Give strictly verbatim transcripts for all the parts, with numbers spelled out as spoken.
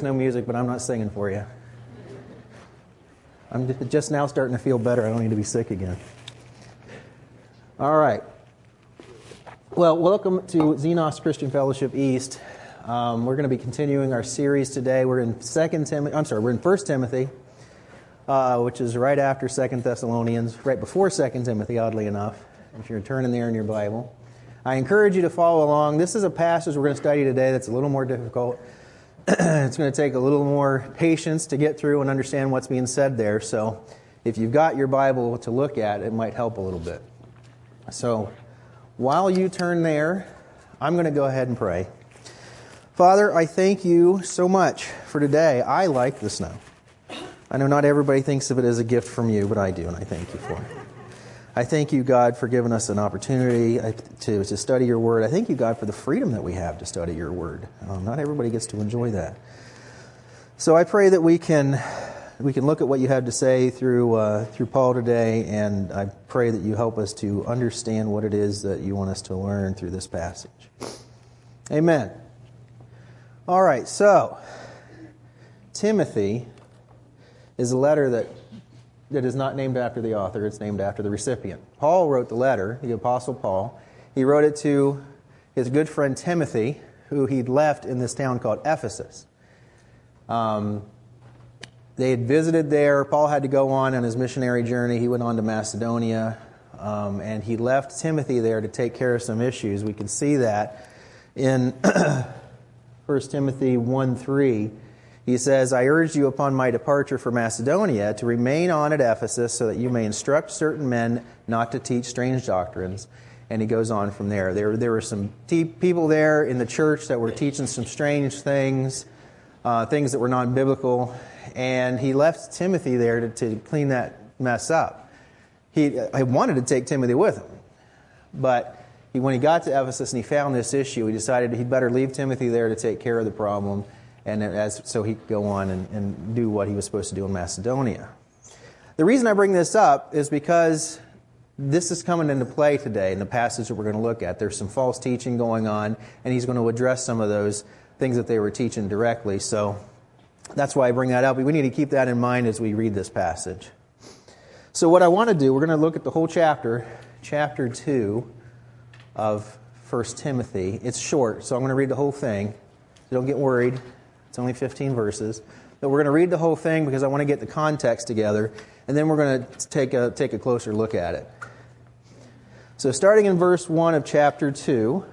there's no music, but I'm not singing for you. I'm just now starting to feel better. I don't need to be sick again. All right. Well, welcome to Xenos Christian Fellowship East. Um, we're going to be continuing our series today. We're in Second Timothy. I'm sorry, we're in First Timothy, uh, which is right after Second Thessalonians, right before Second Timothy, oddly enough. If you're turning there in your Bible, I encourage you to follow along. This is a passage we're going to study today that's a little more difficult. It's going to take a little more patience to get through and understand what's being said there. So, if you've got your Bible to look at, it might help a little bit. So, while you turn there, I'm going to go ahead and pray. Father, I thank you so much for today. I like the snow. I know not everybody thinks of it as a gift from you, but I do, and I thank you for it. I thank you, God, for giving us an opportunity to, to study your word. I thank you, God, for the freedom that we have to study your word. Um, not everybody gets to enjoy that. So I pray that we can we can look at what you have to say through uh, through Paul today, and I pray that you help us to understand what it is that you want us to learn through this passage. Amen. All right, so Timothy is a letter that that is not named after the author, it's named after the recipient. Paul wrote the letter, the Apostle Paul. He wrote it to his good friend Timothy, who he'd left in this town called Ephesus. Um, they had visited there. Paul had to go on on his missionary journey. He went on to Macedonia, um, and he left Timothy there to take care of some issues. We can see that in First Timothy one three. He says, I urge you upon my departure for Macedonia to remain on at Ephesus so that you may instruct certain men not to teach strange doctrines. And he goes on from there. There, there were some te- people there in the church that were teaching some strange things, uh, things that were non-biblical. And he left Timothy there to, to clean that mess up. He, he wanted to take Timothy with him. But he, when he got to Ephesus and he found this issue, he decided he'd better leave Timothy there to take care of the problem. And as so he could go on and, and do what he was supposed to do in Macedonia. The reason I bring this up is because this is coming into play today in the passage that we're going to look at. There's some false teaching going on, and he's going to address some of those things that they were teaching directly. So that's why I bring that up. We need to keep that in mind as we read this passage. So what I want to do, we're going to look at the whole chapter, chapter two of First Timothy. It's short, so I'm going to read the whole thing. So don't get worried. It's only fifteen verses. But we're going to read the whole thing because I want to get the context together, and then we're going to take a take a closer look at it. So starting in verse one of chapter two,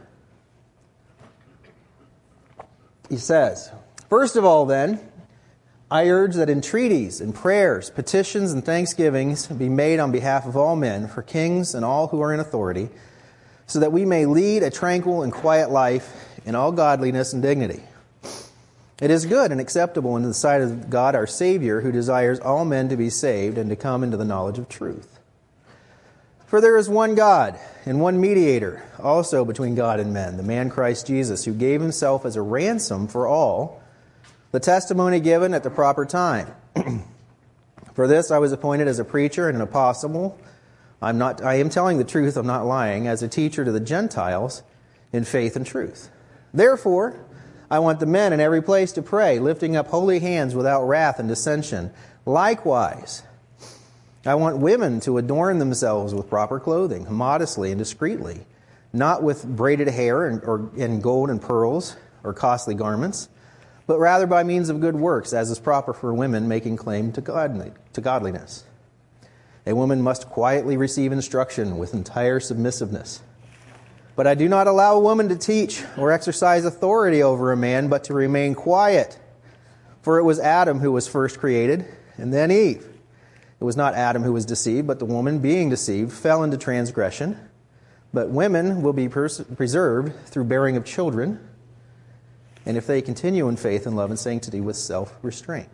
he says, First of all then, I urge that entreaties and prayers, petitions and thanksgivings be made on behalf of all men, for kings and all who are in authority, so that we may lead a tranquil and quiet life in all godliness and dignity. It is good and acceptable in the sight of God our Savior, who desires all men to be saved and to come into the knowledge of truth. For there is one God and one mediator also between God and men, the man Christ Jesus, who gave himself as a ransom for all, the testimony given at the proper time. For this I was appointed as a preacher and an apostle. I'm not, I am telling the truth, I'm not lying, as a teacher to the Gentiles in faith and truth. Therefore, I want the men in every place to pray, lifting up holy hands without wrath and dissension. Likewise, I want women to adorn themselves with proper clothing, modestly and discreetly, not with braided hair and, or, and gold and pearls or costly garments, but rather by means of good works, as is proper for women making claim to, godly, to godliness. A woman must quietly receive instruction with entire submissiveness. But I do not allow a woman to teach or exercise authority over a man, but to remain quiet. For it was Adam who was first created, and then Eve. It was not Adam who was deceived, but the woman, being deceived, fell into transgression. But women will be pers- preserved through bearing of children, and if they continue in faith and love and sanctity with self-restraint.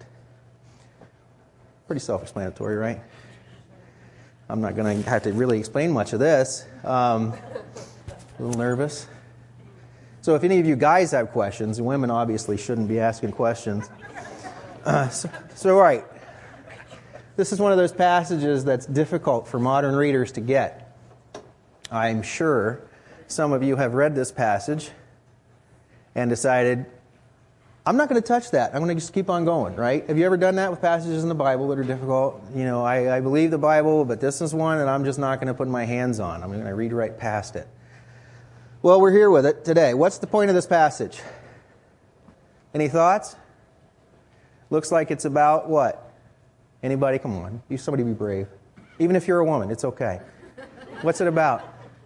Pretty self-explanatory, right? I'm not going to have to really explain much of this. Um... A little nervous. So if any of you guys have questions, women obviously shouldn't be asking questions. Uh, so, so, all right. This is one of those passages that's difficult for modern readers to get. I'm sure some of you have read this passage and decided, I'm not going to touch that. I'm going to just keep on going, right? Have you ever done that with passages in the Bible that are difficult? You know, I, I believe the Bible, but this is one that I'm just not going to put my hands on. I'm going to read right past it. Well, we're here with it today. What's the point of this passage? Any thoughts? Looks like it's about what? Anybody? Come on. You somebody be brave. Even if you're a woman, it's okay. What's it about?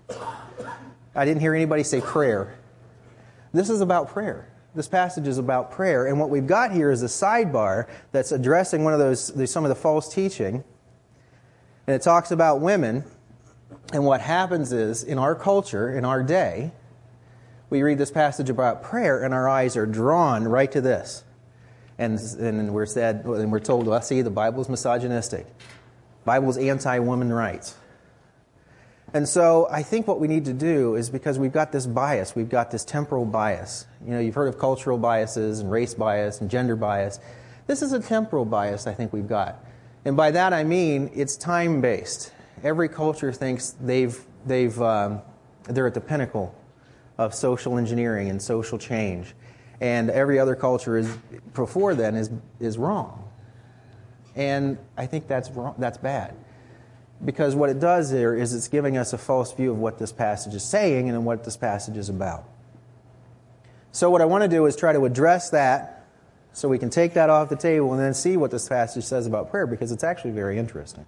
I didn't hear anybody say prayer. This is about prayer. This passage is about prayer, and what we've got here is a sidebar that's addressing one of those, some of the false teaching, and it talks about women, and what happens is, in our culture, in our day, we read this passage about prayer, and our eyes are drawn right to this, and, and we're said, and we're told, well, see, the Bible's misogynistic. Bible's anti-woman rights. And so I think what we need to do is, because we've got this bias, we've got this temporal bias. You know, you've heard of cultural biases and race bias and gender bias. This is a temporal bias I think we've got. And by that I mean it's time-based. Every culture thinks they've, they've, um, they're at the pinnacle of social engineering and social change. And every other culture is, before then is, is wrong. And I think that's wrong, that's bad. Because what it does here is it's giving us a false view of what this passage is saying and what this passage is about. So what I want to do is try to address that so we can take that off the table and then see what this passage says about prayer, because it's actually very interesting.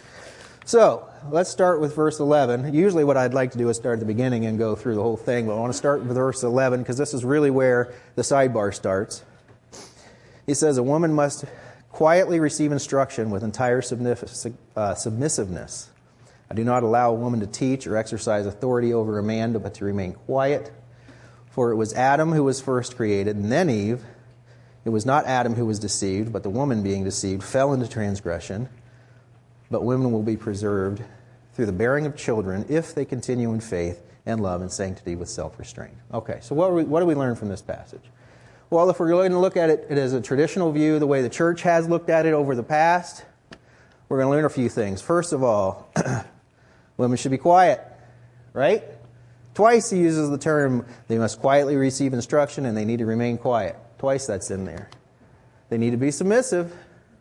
So let's start with verse eleven. Usually what I'd like to do is start at the beginning and go through the whole thing, but I want to start with verse eleven because this is really where the sidebar starts. He says, a woman must quietly receive instruction with entire submissiveness. I do not allow a woman to teach or exercise authority over a man, but to remain quiet. For it was Adam who was first created, and then Eve. It was not Adam who was deceived, but the woman being deceived fell into transgression. But women will be preserved through the bearing of children if they continue in faith and love and sanctity with self-restraint. Okay, so what do we, what do we learn from this passage? Well, if we're going to look at it, it as a traditional view, the way the church has looked at it over the past, we're going to learn a few things. First of all, women should be quiet, right? Twice he uses the term, they must quietly receive instruction and they need to remain quiet. Twice that's in there. They need to be submissive.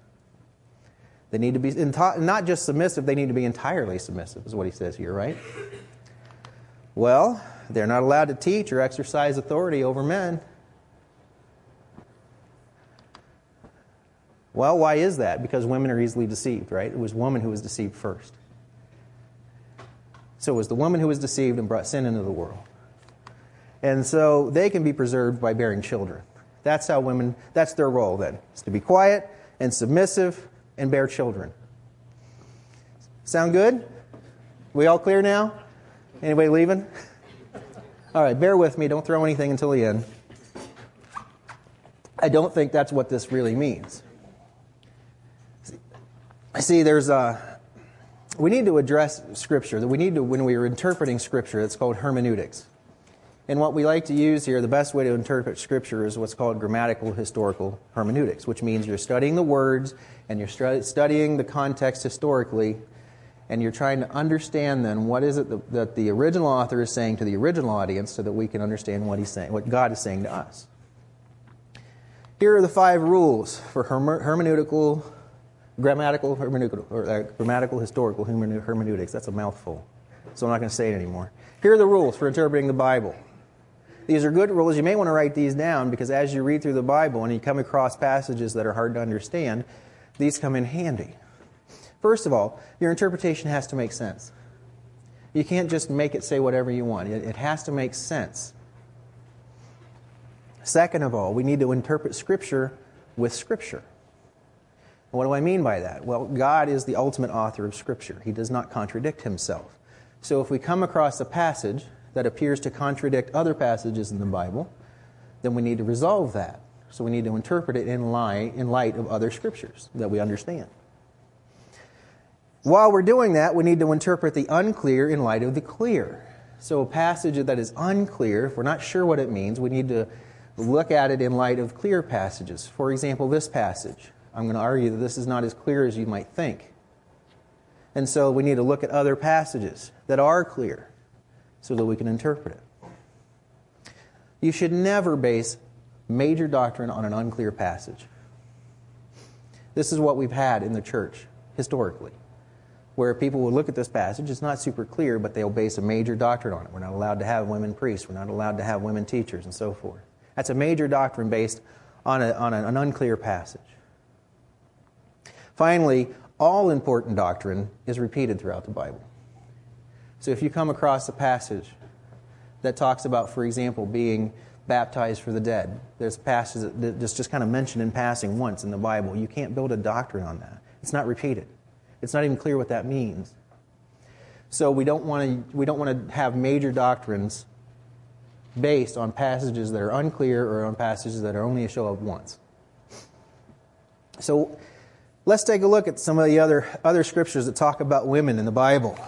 They need to be, not just submissive, they need to be entirely submissive, is what he says here, right? Well, they're not allowed to teach or exercise authority over men. Well, why is that? Because women are easily deceived, right? It was woman who was deceived first. So it was the woman who was deceived and brought sin into the world. And so they can be preserved by bearing children. That's how women, that's their role then, is to be quiet and submissive and bear children. Sound good? We all clear now? Anybody leaving? All right, bear with me. Don't throw anything until the end. I don't think that's what this really means. See, there's a, we need to address Scripture. That we need to, when we are interpreting Scripture, it's called hermeneutics. And what we like to use here, the best way to interpret Scripture is what's called grammatical historical hermeneutics, which means you're studying the words and you're stu- studying the context historically, and you're trying to understand then what is it that, that the original author is saying to the original audience so that we can understand what he's saying, what God is saying to us. Here are the five rules for herme- hermeneutical Grammatical hermeneutical, or uh, grammatical historical hermeneutics. That's a mouthful, so I'm not going to say it anymore. Here are the rules for interpreting the Bible. These are good rules. You may want to write these down because as you read through the Bible and you come across passages that are hard to understand, these come in handy. First of all, your interpretation has to make sense. You can't just make it say whatever you want. It, it has to make sense. Second of all, we need to interpret Scripture with Scripture. What do I mean by that? Well, God is the ultimate author of Scripture. He does not contradict himself. So if we come across a passage that appears to contradict other passages in the Bible, then we need to resolve that. So we need to interpret it in light, in light of other Scriptures that we understand. While we're doing that, we need to interpret the unclear in light of the clear. So a passage that is unclear, if we're not sure what it means, we need to look at it in light of clear passages. For example, this passage. I'm going to argue that this is not as clear as you might think. And so we need to look at other passages that are clear so that we can interpret it. You should never base Major doctrine on an unclear passage. This is what we've had in the church historically, where people will look at this passage. It's not super clear, but they'll base a major doctrine on it. We're not allowed to have women priests. We're not allowed to have women teachers, and so forth. That's a major doctrine based on, a, on an unclear passage. Finally, all important doctrine is repeated throughout the Bible. So if you come across a passage that talks about, for example, being baptized for the dead, there's passages that just, just kind of mentioned in passing once in the Bible. You can't build a doctrine on that. It's not repeated. It's not even clear what that means. So we don't want to we don't want to have major doctrines based on passages that are unclear or on passages that are only a show up once. So let's take a look at some of the other other scriptures that talk about women in the Bible.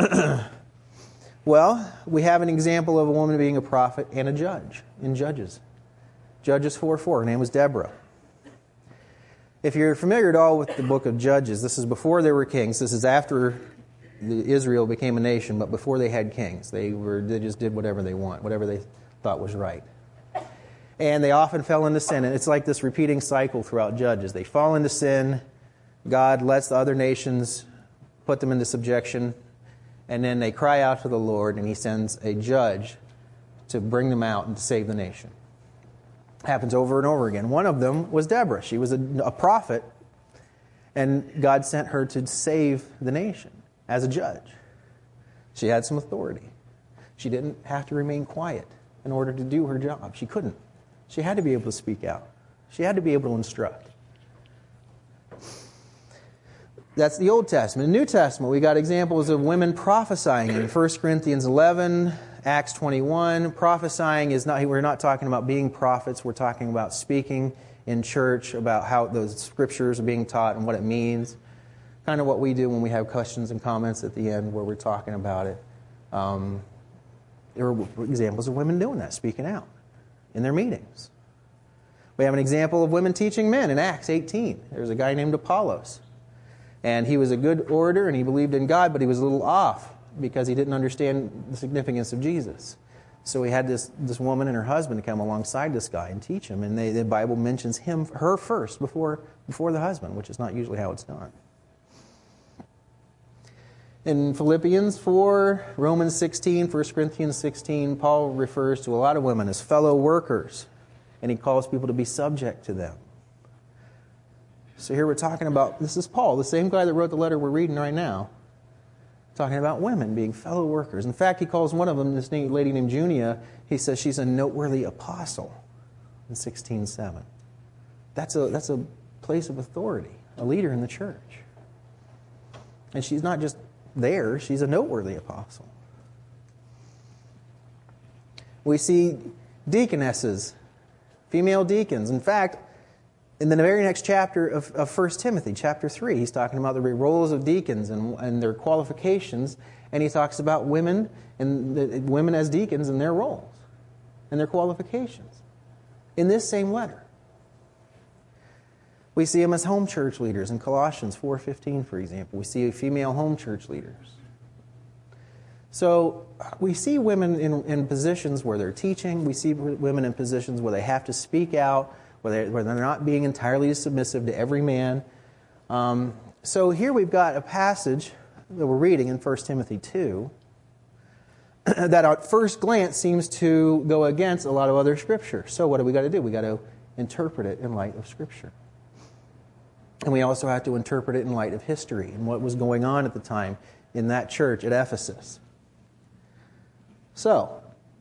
Well, we have an example of a woman being a prophet and a judge in Judges. Judges four four. Her name was Deborah. If you're familiar at all with the book of Judges, this is before there were kings. This is after Israel became a nation, but before they had kings. They were they just did whatever they want, whatever they thought was right. And they often fell into sin. And it's like this repeating cycle throughout Judges. They fall into sin. God lets the other nations put them into subjection. And then they cry out to the Lord, and He sends a judge to bring them out and to save the nation. Happens over and over again. One of them was Deborah. She was a, a prophet, and God sent her to save the nation as a judge. She had some authority. She didn't have to remain quiet in order to do her job. She couldn't. She had to be able to speak out. She had to be able to instruct. That's the Old Testament. In the New Testament, we got examples of women prophesying in First Corinthians eleven, Acts twenty-one. Prophesying is not, we're not talking about being prophets. We're talking about speaking in church about how those scriptures are being taught and what it means. Kind of what we do when we have questions and comments at the end where we're talking about it. Um, there are examples of women doing that, speaking out in their meetings. We have an example of women teaching men in Acts eighteen. There's a guy named Apollos. And he was a good orator, and he believed in God, but he was a little off because he didn't understand the significance of Jesus. So he had this, this woman and her husband to come alongside this guy and teach him. And they, the Bible mentions him, her first before, before the husband, which is not usually how it's done. In Philippians four, Romans sixteen, First Corinthians sixteen, Paul refers to a lot of women as fellow workers, and he calls people to be subject to them. So here we're talking about, this is Paul, the same guy that wrote the letter we're reading right now, talking about women being fellow workers. In fact, he calls one of them, this lady named Junia, he says she's a noteworthy apostle in sixteen seven. That's a, that's a place of authority, a leader in the church. And she's not just there, she's a noteworthy apostle. We see deaconesses, female deacons. In fact, in the very next chapter of, of First Timothy, chapter three, he's talking about the roles of deacons and, and their qualifications, and he talks about women and the, women as deacons and their roles and their qualifications in this same letter. We see them as home church leaders in Colossians four fifteen, for example. We see female home church leaders. So we see women in, in positions where they're teaching. We see women in positions where they have to speak out, where they're, where they're not being entirely submissive to every man. Um, so here we've got a passage that we're reading in First Timothy two that at first glance seems to go against a lot of other Scripture. So what do we got to do? We got to interpret it in light of Scripture. And we also have to interpret it in light of history and what was going on at the time in that church at Ephesus. So,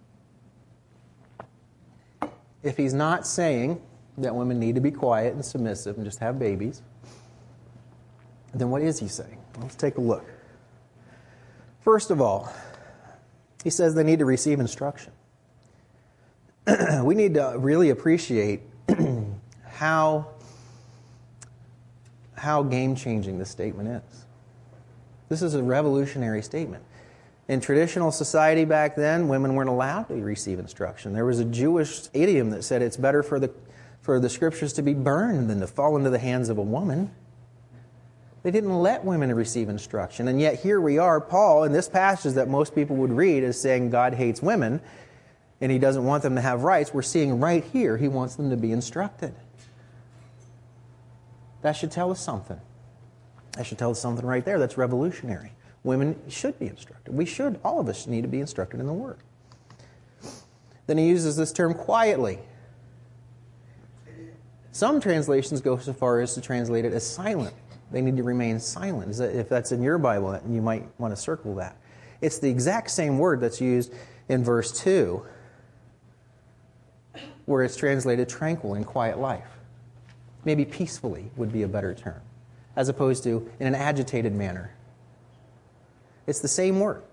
if he's not saying that women need to be quiet and submissive and just have babies, then what is he saying? Let's take a look. First of all, he says they need to receive instruction. We need to really appreciate how, how game-changing this statement is. This is a revolutionary statement. In traditional society back then, women weren't allowed to receive instruction. There was a Jewish idiom that said it's better for the for the Scriptures to be burned than to fall into the hands of a woman. They didn't let women receive instruction. And yet here we are, Paul, in this passage that most people would read as saying God hates women, and he doesn't want them to have rights, we're seeing right here he wants them to be instructed. That should tell us something. That should tell us something right there. That's revolutionary. Women should be instructed. We should, all of us need to be instructed in the Word. Then he uses this term quietly. Some translations go so far as to translate it as silent. They need to remain silent. If that's in your Bible, you might want to circle that. It's the exact same word that's used in verse two, where it's translated tranquil and quiet life. Maybe peacefully would be a better term, as opposed to in an agitated manner. It's the same word.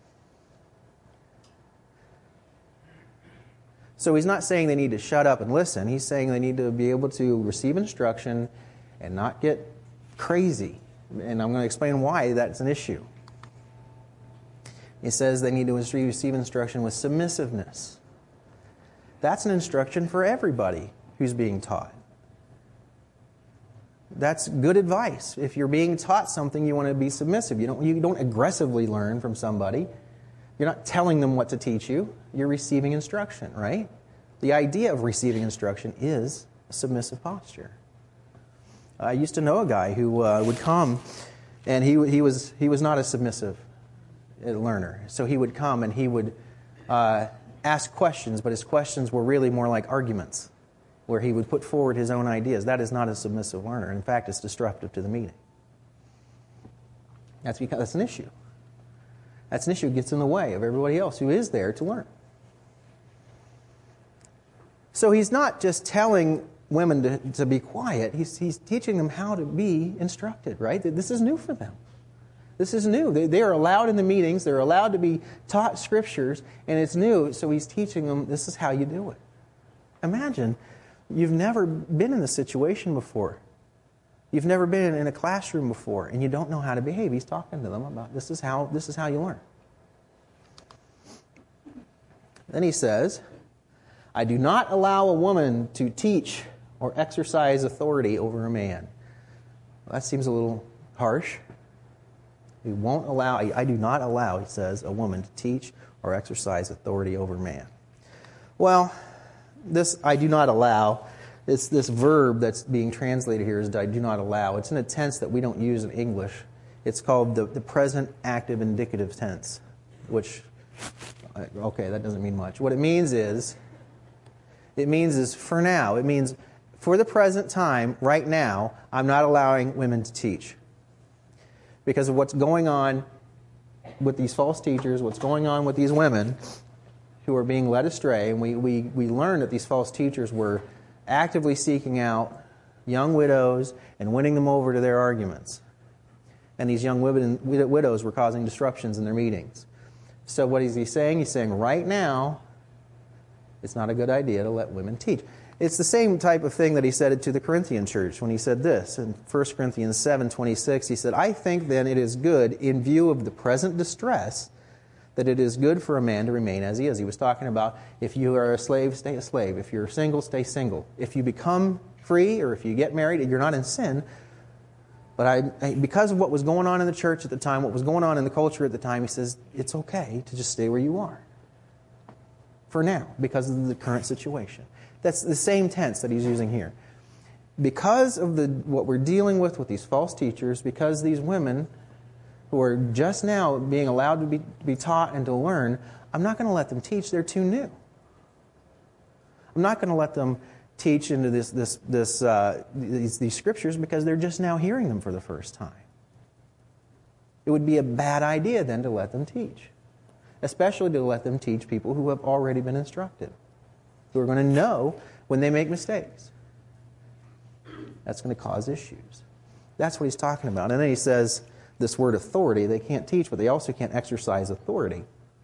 So he's not saying they need to shut up and listen. He's saying they need to be able to receive instruction and not get crazy. And I'm going to explain why that's an issue. He says they need to receive instruction with submissiveness. That's an instruction for everybody who's being taught. That's good advice. If you're being taught something, you want to be submissive. You don't, you don't aggressively learn from somebody. You're not telling them what to teach you. You're receiving instruction, right? The idea of receiving instruction is a submissive posture. I used to know a guy who uh, would come, and he he was he was not a submissive learner. So he would come and he would uh, ask questions, but his questions were really more like arguments, where he would put forward his own ideas. That is not a submissive learner. In fact, it's disruptive to the meeting. That's because that's an issue. That's an issue that gets in the way of everybody else who is there to learn. So he's not just telling women to, to be quiet. He's, he's teaching them how to be instructed, right? This is new for them. This is new. They, they are allowed in the meetings. They're allowed to be taught scriptures, and it's new. So he's teaching them this is how you do it. Imagine you've never been in this situation before. You've never been in a classroom before, and you don't know how to behave. He's talking to them about this is how this is how you learn. Then he says, I do not allow a woman to teach or exercise authority over a man. Well, that seems a little harsh. We won't allow, I do not allow, he says, a woman to teach or exercise authority over a man. Well, this I do not allow, it's this verb that's being translated here is I do not allow. It's in a tense that we don't use in English. It's called the, the present active indicative tense, which, okay, that doesn't mean much. What it means is, it means is for now. It means for the present time, right now, I'm not allowing women to teach. Because of what's going on with these false teachers, what's going on with these women who are being led astray. And we, we, we learned that these false teachers were actively seeking out young widows and winning them over to their arguments. And these young widows were causing disruptions in their meetings. So what is he saying? He's saying right now, it's not a good idea to let women teach. It's the same type of thing that he said to the Corinthian church when he said this. In First Corinthians seven twenty-six, he said, I think then it is good, in view of the present distress, that it is good for a man to remain as he is. He was talking about if you are a slave, stay a slave. If you're single, stay single. If you become free or if you get married, you're not in sin. But I, I, because of what was going on in the church at the time, what was going on in the culture at the time, he says it's okay to just stay where you are. For now, because of the current situation. That's the same tense that he's using here. Because of the what we're dealing with with these false teachers, because these women who are just now being allowed to be, be taught and to learn, I'm not going to let them teach. They're too new. I'm not going to let them teach into this this this uh, these, these scriptures because they're just now hearing them for the first time. It would be a bad idea then to let them teach. Especially to let them teach people who have already been instructed, who are going to know when they make mistakes. That's going to cause issues. That's what he's talking about. And then he says this word authority, they can't teach, but they also can't exercise authority.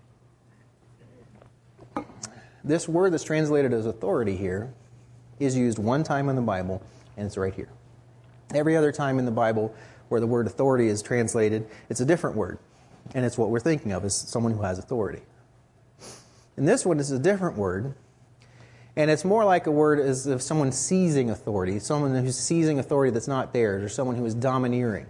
This word that's translated as authority here is used one time in the Bible, and it's right here. Every other time in the Bible where the word authority is translated, it's a different word. And it's what we're thinking of as someone who has authority. And this one is a different word. And it's more like a word as of someone seizing authority, someone who's seizing authority that's not theirs, or someone who is domineering.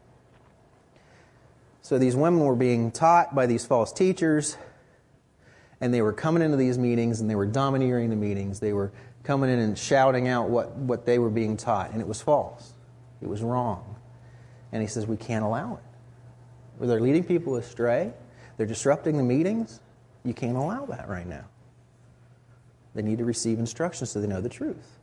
So these women were being taught by these false teachers, And they were coming into these meetings and they were domineering the meetings. They were coming in and shouting out what, what they were being taught. And it was false. It was wrong. And he says, we can't allow it. They're leading people astray. They're disrupting the meetings. You can't allow that right now. They need to receive instruction so they know the truth.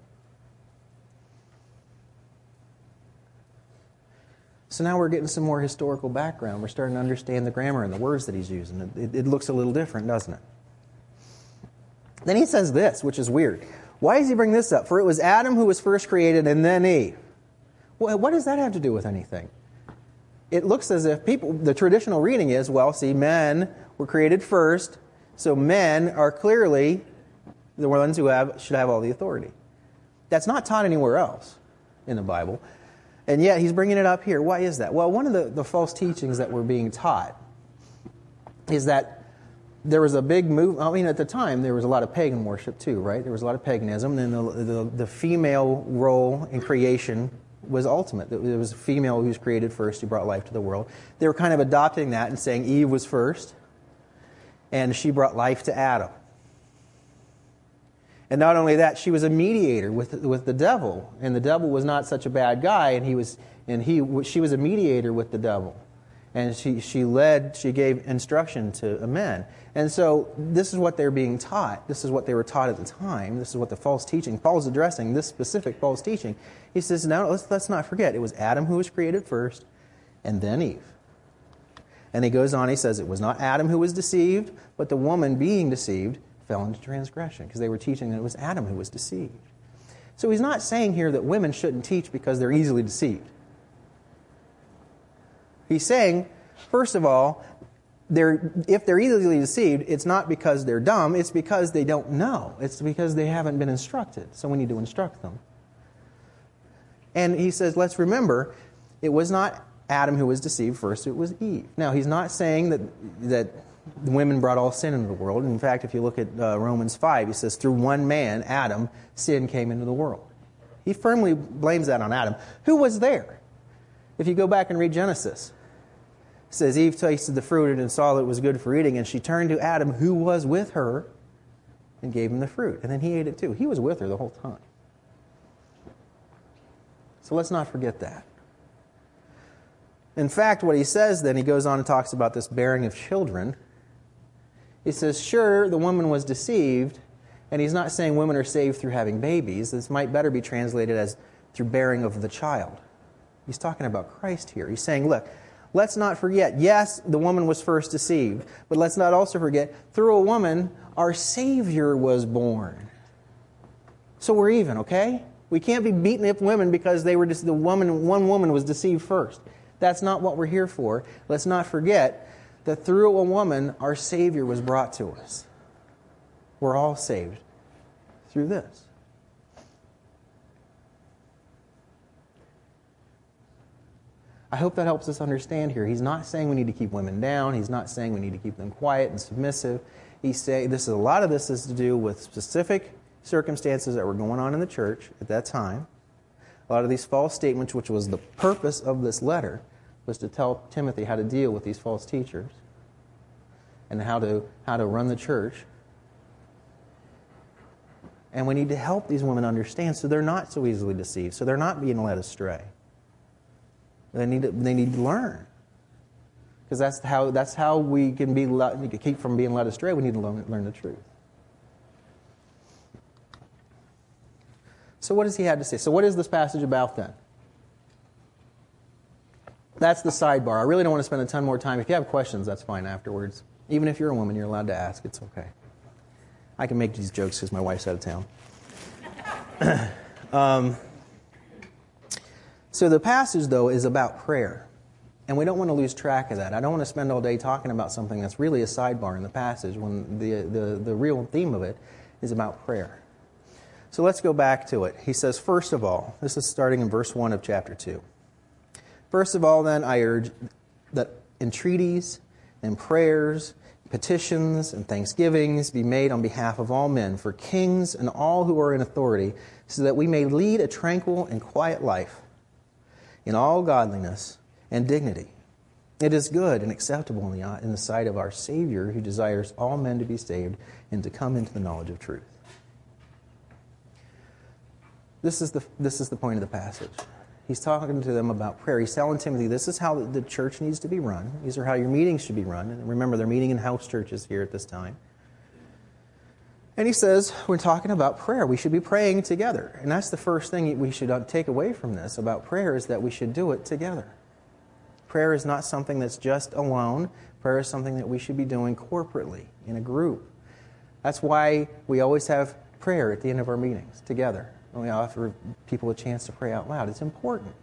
So now we're getting some more historical background. We're starting to understand the grammar and the words that he's using. It, it, it looks a little different, doesn't it? Then he says this, which is weird. Why does he bring this up? For it was Adam who was first created and then Eve. Well, what does that have to do with anything? It looks as if people, the traditional reading is, well, see, men were created first, so men are clearly the ones who have should have all the authority. That's not taught anywhere else in the Bible. And yet he's bringing it up here. Why is that? Well, one of the, the false teachings that were being taught is that there was a big move. I mean, at the time, there was a lot of pagan worship too, right? There was a lot of paganism. And then the, the, the female role in creation was ultimate. It was a female who was created first, who brought life to the world. They were kind of adopting that and saying Eve was first, and she brought life to Adam. And not only that, she was a mediator with with the devil, and the devil was not such a bad guy, and he was and he she was a mediator with the devil, and she she led she gave instruction to men, and so this is what they're being taught. This is what they were taught at the time. This is what the false teaching. Paul's addressing this specific false teaching. He says, "Now let's let's not forget, it was Adam who was created first, and then Eve." And he goes on. He says, "It was not Adam who was deceived, but the woman being deceived fell into transgression," because they were teaching that it was Adam who was deceived. So he's not saying here that women shouldn't teach because they're easily deceived. He's saying, first of all, they're, if they're easily deceived, it's not because they're dumb, it's because they don't know. It's because they haven't been instructed. So we need to instruct them. And he says, let's remember, it was not Adam who was deceived first, it was Eve. Now, he's not saying that that women brought all sin into the world. In fact, if you look at uh, Romans five, he says, through one man, Adam, sin came into the world. He firmly blames that on Adam. Who was there? If you go back and read Genesis, it says, Eve tasted the fruit and saw that it was good for eating, and she turned to Adam, who was with her, and gave him the fruit. And then he ate it too. He was with her the whole time. So let's not forget that. In fact, what he says then, he goes on and talks about this bearing of children. He says, sure, the woman was deceived, and he's not saying women are saved through having babies. This might better be translated as through bearing of the child. He's talking about Christ here. He's saying, look, let's not forget, yes, the woman was first deceived, but let's not also forget, through a woman, our Savior was born. So we're even, okay? We can't be beating up women because they were just, the woman, one woman was deceived first. That's not what we're here for. Let's not forget that through a woman, our Savior was brought to us. We're all saved through this. I hope that helps us understand here. He's not saying we need to keep women down. He's not saying we need to keep them quiet and submissive. He's saying this is a lot of this is to do with specific circumstances that were going on in the church at that time. A lot of these false statements, which was the purpose of this letter, was to tell Timothy how to deal with these false teachers and how to how to run the church. And we need to help these women understand so they're not so easily deceived, so they're not being led astray. They need to, they need to learn. Because that's how that's how we can be we can keep from being led astray. We need to learn, learn the truth. So what does he have to say? So what is this passage about then? That's the sidebar. I really don't want to spend a ton more time. If you have questions, that's fine afterwards. Even if you're a woman, you're allowed to ask. It's okay. I can make these jokes because my wife's out of town. um, so the passage, though, is about prayer. And we don't want to lose track of that. I don't want to spend all day talking about something that's really a sidebar in the passage when the, the, the real theme of it is about prayer. So let's go back to it. He says, first of all, this is starting in verse one of chapter two. First of all, then, I urge that entreaties and prayers, petitions and thanksgivings be made on behalf of all men, for kings and all who are in authority, so that we may lead a tranquil and quiet life in all godliness and dignity. It is good and acceptable in the, in the sight of our Savior, who desires all men to be saved and to come into the knowledge of truth. This is the, this is the point of the passage. He's talking to them about prayer. He's telling Timothy, this is how the church needs to be run. These are how your meetings should be run. And remember, they're meeting in house churches here at this time. And he says, we're talking about prayer. We should be praying together. And that's the first thing we should take away from this about prayer, is that we should do it together. Prayer is not something that's just alone. Prayer is something that we should be doing corporately, in a group. That's why we always have prayer at the end of our meetings, together. And we offer people a chance to pray out loud. It's important.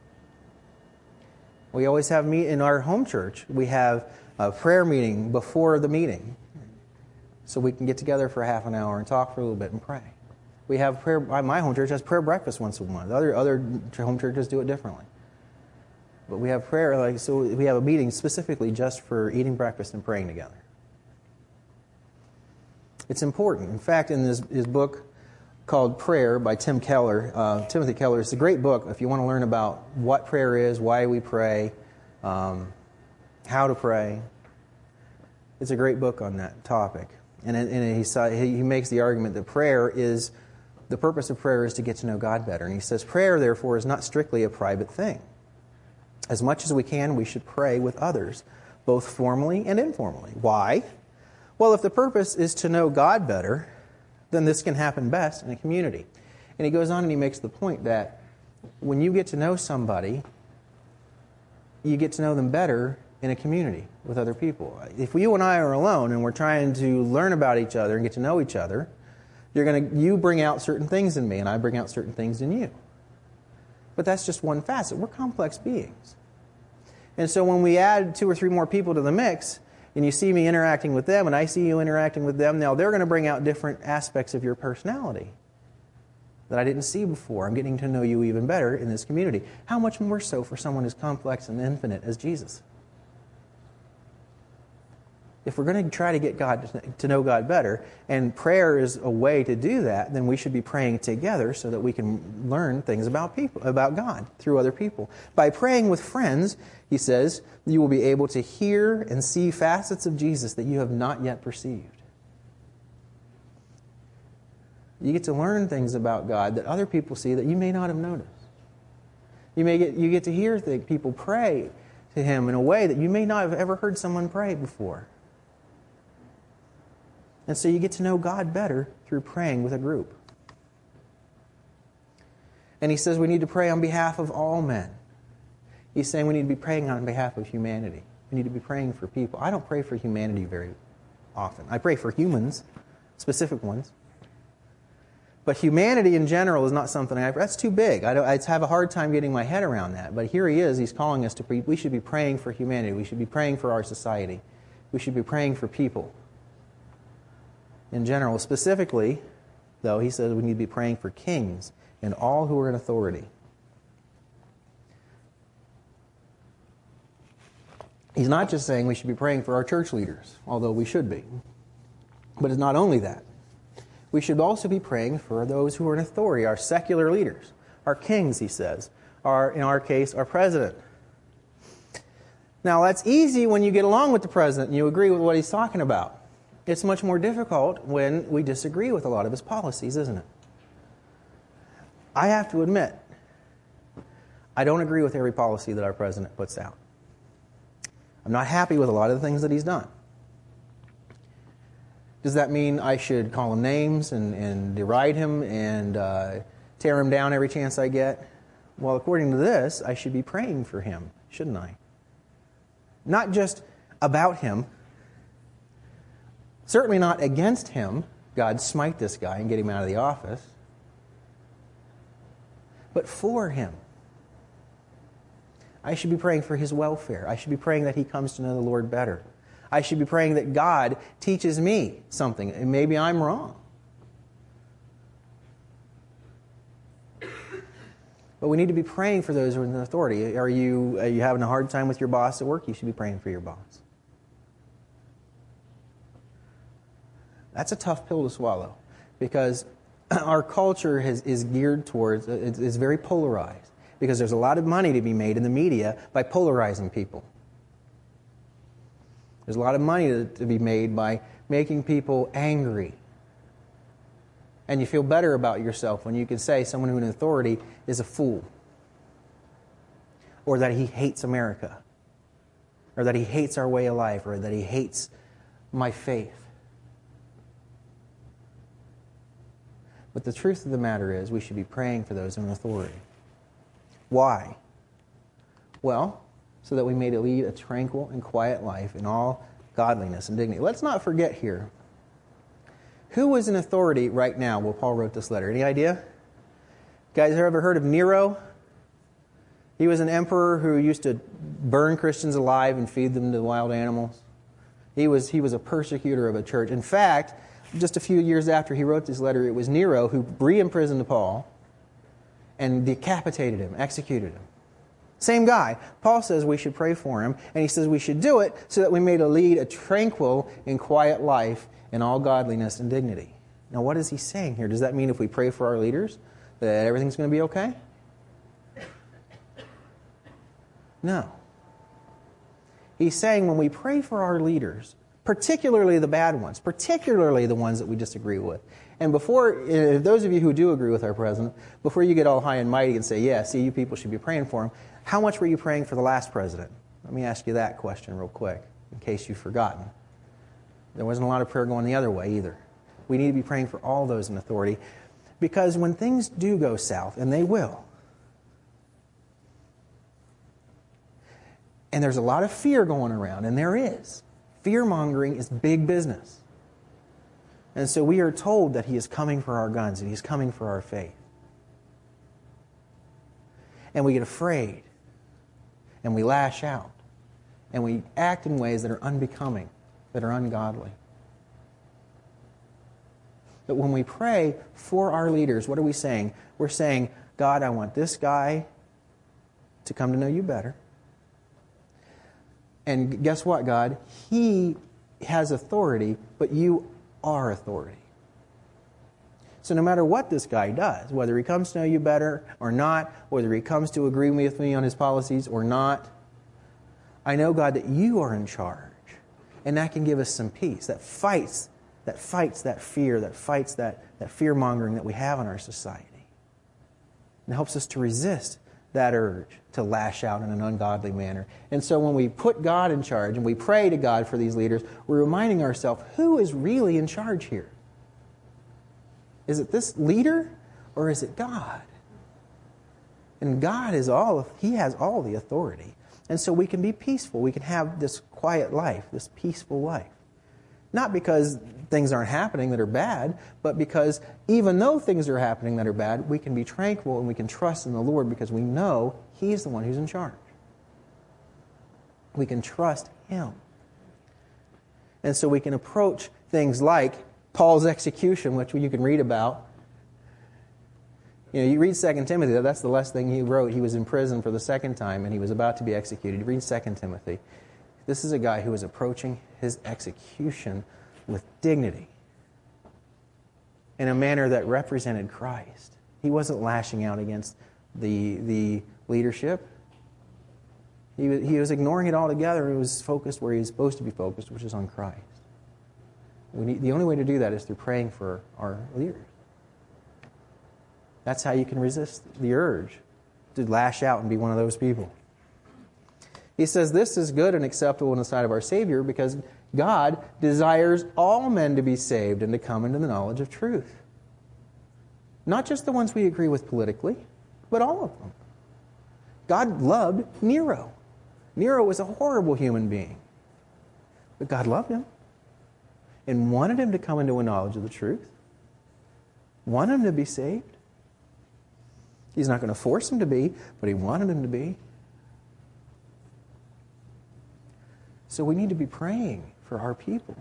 We always have, meet in our home church, we have a prayer meeting before the meeting, so we can get together for half an hour and talk for a little bit and pray. We have prayer, my home church has prayer breakfast once a month. Other other home churches do it differently. But we have prayer, like so we have a meeting specifically just for eating breakfast and praying together. It's important. In fact, in this his book called Prayer by Tim Keller, uh, Timothy Keller, it's a great book if you want to learn about what prayer is, why we pray, um, how to pray. It's a great book on that topic. And, and he, he makes the argument that prayer is, the purpose of prayer is to get to know God better. And he says, prayer, therefore, is not strictly a private thing. As much as we can, we should pray with others, both formally and informally. Why? Well, if the purpose is to know God better, then this can happen best in a community. And he goes on and he makes the point that when you get to know somebody, you get to know them better in a community with other people. If you and I are alone and we're trying to learn about each other and get to know each other, you're going to you bring out certain things in me and I bring out certain things in you. But that's just one facet. We're complex beings. And so when we add two or three more people to the mix, and you see me interacting with them and I see you interacting with them, now they're going to bring out different aspects of your personality that I didn't see before. I'm getting to know you even better in this community. How much more so for someone as complex and infinite as Jesus? If we're going to try to get God to know God better, and prayer is a way to do that, then we should be praying together so that we can learn things about people, about God through other people. By praying with friends, he says, you will be able to hear and see facets of Jesus that you have not yet perceived. You get to learn things about God that other people see that you may not have noticed. You may get you get to hear that people pray to Him in a way that you may not have ever heard someone pray before. And so you get to know God better through praying with a group. And he says we need to pray on behalf of all men. He's saying we need to be praying on behalf of humanity. We need to be praying for people. I don't pray for humanity very often. I pray for humans, specific ones. But humanity in general is not something I... That's too big. I, don't, I have a hard time getting my head around that. But here he is. He's calling us to... Pre- we should be praying for humanity. We should be praying for our society. We should be praying for people. In general, specifically, though, he says we need to be praying for kings and all who are in authority. He's not just saying we should be praying for our church leaders, although we should be. But it's not only that. We should also be praying for those who are in authority, our secular leaders, our kings, he says, our, in our case, our president. Now, that's easy when you get along with the president and you agree with what he's talking about. It's much more difficult when we disagree with a lot of his policies, isn't it? I have to admit, I don't agree with every policy that our president puts out. I'm not happy with a lot of the things that he's done. Does that mean I should call him names and, and deride him and uh, tear him down every chance I get? Well, according to this, I should be praying for him, shouldn't I? Not just about him. Certainly not against him. God smite this guy and get him out of the office. But for him. I should be praying for his welfare. I should be praying that he comes to know the Lord better. I should be praying that God teaches me something, and maybe I'm wrong. But we need to be praying for those who are in authority. Are you, are you having a hard time with your boss at work? You should be praying for your boss. That's a tough pill to swallow because our culture has, is geared towards, it's, it's very polarized because there's a lot of money to be made in the media by polarizing people. There's a lot of money to, to be made by making people angry. And you feel better about yourself when you can say someone who in authority is a fool. Or that he hates America. Or that he hates our way of life. Or that he hates my faith. But the truth of the matter is we should be praying for those in authority. Why? Well, so that we may lead a tranquil and quiet life in all godliness and dignity. Let's not forget here, who was in authority right now while Paul wrote this letter? Any idea? Guys, ever heard of Nero? He was an emperor who used to burn Christians alive and feed them to wild animals. He was, he was a persecutor of a church. In fact, just a few years after he wrote this letter, it was Nero who re-imprisoned Paul and decapitated him, executed him. Same guy. Paul says we should pray for him, and he says we should do it so that we may lead a tranquil and quiet life in all godliness and dignity. Now, what is he saying here? Does that mean if we pray for our leaders that everything's going to be okay? No. He's saying when we pray for our leaders, particularly the bad ones, particularly the ones that we disagree with. And before, uh, those of you who do agree with our president, before you get all high and mighty and say, yeah, see, you people should be praying for him, how much were you praying for the last president? Let me ask you that question real quick, in case you've forgotten. There wasn't a lot of prayer going the other way either. We need to be praying for all those in authority, because when things do go south, and they will, and there's a lot of fear going around, and there is, fear-mongering is big business. And so we are told that he is coming for our guns, and he's coming for our faith. And we get afraid, and we lash out, and we act in ways that are unbecoming, that are ungodly. But when we pray for our leaders, what are we saying? We're saying, God, I want this guy to come to know you better. And guess what, God? He has authority, but you are authority. So no matter what this guy does, whether he comes to know you better or not, whether he comes to agree with me on his policies or not, I know, God, that you are in charge. And that can give us some peace. That fights, that fights that fear, that fights that, that fear-mongering that we have in our society. And helps us to resist that urge to lash out in an ungodly manner. And so when we put God in charge and we pray to God for these leaders, we're reminding ourselves, who is really in charge here? Is it this leader or is it God? And God is all, He has all the authority. And so we can be peaceful. We can have this quiet life, this peaceful life. Not because things aren't happening that are bad, but because even though things are happening that are bad, we can be tranquil and we can trust in the Lord because we know He's the one who's in charge. We can trust Him. And so we can approach things like Paul's execution, which you can read about. You know, you read Second Timothy, that's the last thing he wrote. He was in prison for the second time and he was about to be executed. You read Second Timothy. This is a guy who was approaching his execution with dignity in a manner that represented Christ. He wasn't lashing out against the, the leadership. He was, he was ignoring it altogether. He was focused where he was supposed to be focused, which is on Christ. We need, the only way to do that is through praying for our leaders. That's how you can resist the urge to lash out and be one of those people. He says this is good and acceptable in the sight of our Savior because God desires all men to be saved and to come into the knowledge of truth. Not just the ones we agree with politically, but all of them. God loved Nero. Nero was a horrible human being. But God loved him and wanted him to come into a knowledge of the truth. Wanted him to be saved. He's not going to force him to be, but He wanted him to be. So we need to be praying for our people.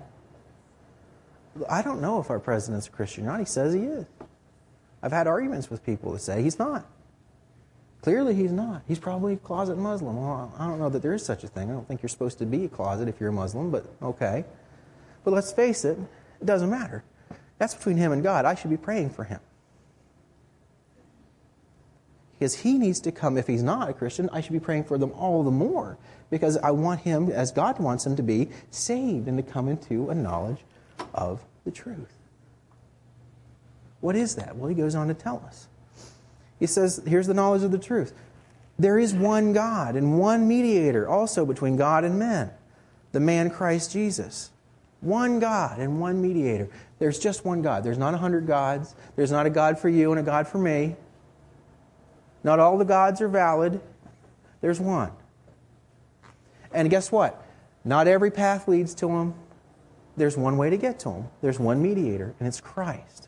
I don't know if our president's a Christian or not. He says he is. I've had arguments with people that say he's not. Clearly he's not. He's probably a closet Muslim. Well, I don't know that there is such a thing. I don't think you're supposed to be a closet if you're a Muslim, but okay. But let's face it, it doesn't matter. That's between him and God. I should be praying for him. because he needs to come. If he's not a Christian, I should be praying for them all the more, because I want him, as God wants him, to be saved and to come into a knowledge of the truth. What is that? Well, he goes on to tell us. He says, here's the knowledge of the truth. There is one God and one mediator also between God and men, the man Christ Jesus. One God and one mediator. There's just one God. There's not a hundred gods. There's not a God for you and a God for me. Not all the gods are valid. There's one. And guess what? Not every path leads to him. There's one way to get to him. There's one mediator, and it's Christ.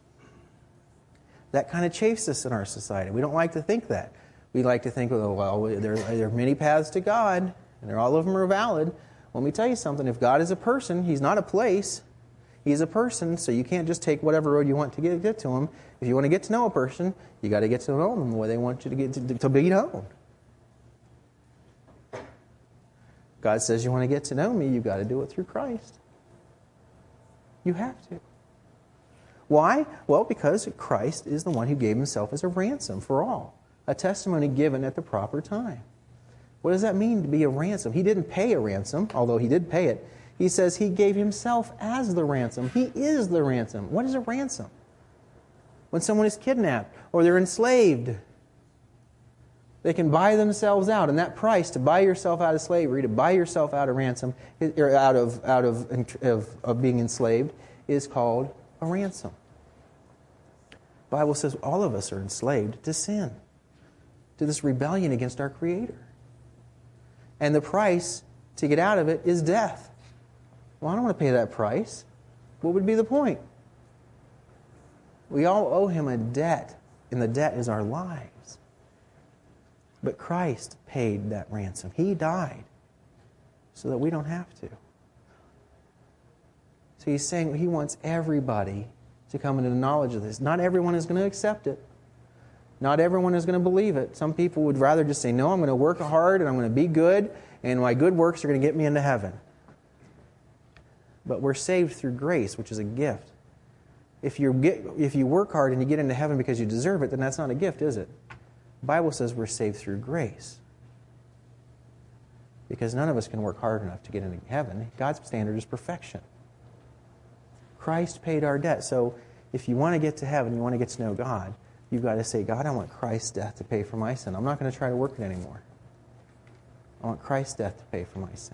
That kind of chafes us in our society. We don't like to think that. We like to think, oh, well, there, there are many paths to God, and all of them are valid. Well, let me tell you something. If God is a person, He's not a place. He's a person, so you can't just take whatever road you want to get, get to Him. If you want to get to know a person, you got to get to know them the way they want you to get to, to be known. God says you want to get to know me, you've got to do it through Christ. You have to. Why? Well, because Christ is the one who gave Himself as a ransom for all. A testimony given at the proper time. What does that mean to be a ransom? He didn't pay a ransom, although He did pay it. He says He gave Himself as the ransom. He is the ransom. What is a ransom? When someone is kidnapped or they're enslaved, they can buy themselves out. And that price to buy yourself out of slavery, to buy yourself out of ransom, or out of, out of, of, of being enslaved, is called a ransom. The Bible says all of us are enslaved to sin, to this rebellion against our Creator. And the price to get out of it is death. Well, I don't want to pay that price. What would be the point? We all owe Him a debt, and the debt is our lives. But Christ paid that ransom. He died so that we don't have to. So He's saying He wants everybody to come into the knowledge of this. Not everyone is going to accept it. Not everyone is going to believe it. Some people would rather just say, no, I'm going to work hard and I'm going to be good, and my good works are going to get me into heaven. But we're saved through grace, which is a gift. If you get, if you work hard and you get into heaven because you deserve it, then that's not a gift, is it? The Bible says we're saved through grace. Because none of us can work hard enough to get into heaven. God's standard is perfection. Christ paid our debt. So if you want to get to heaven, you want to get to know God, you've got to say, God, I want Christ's death to pay for my sin. I'm not going to try to work it anymore. I want Christ's death to pay for my sin.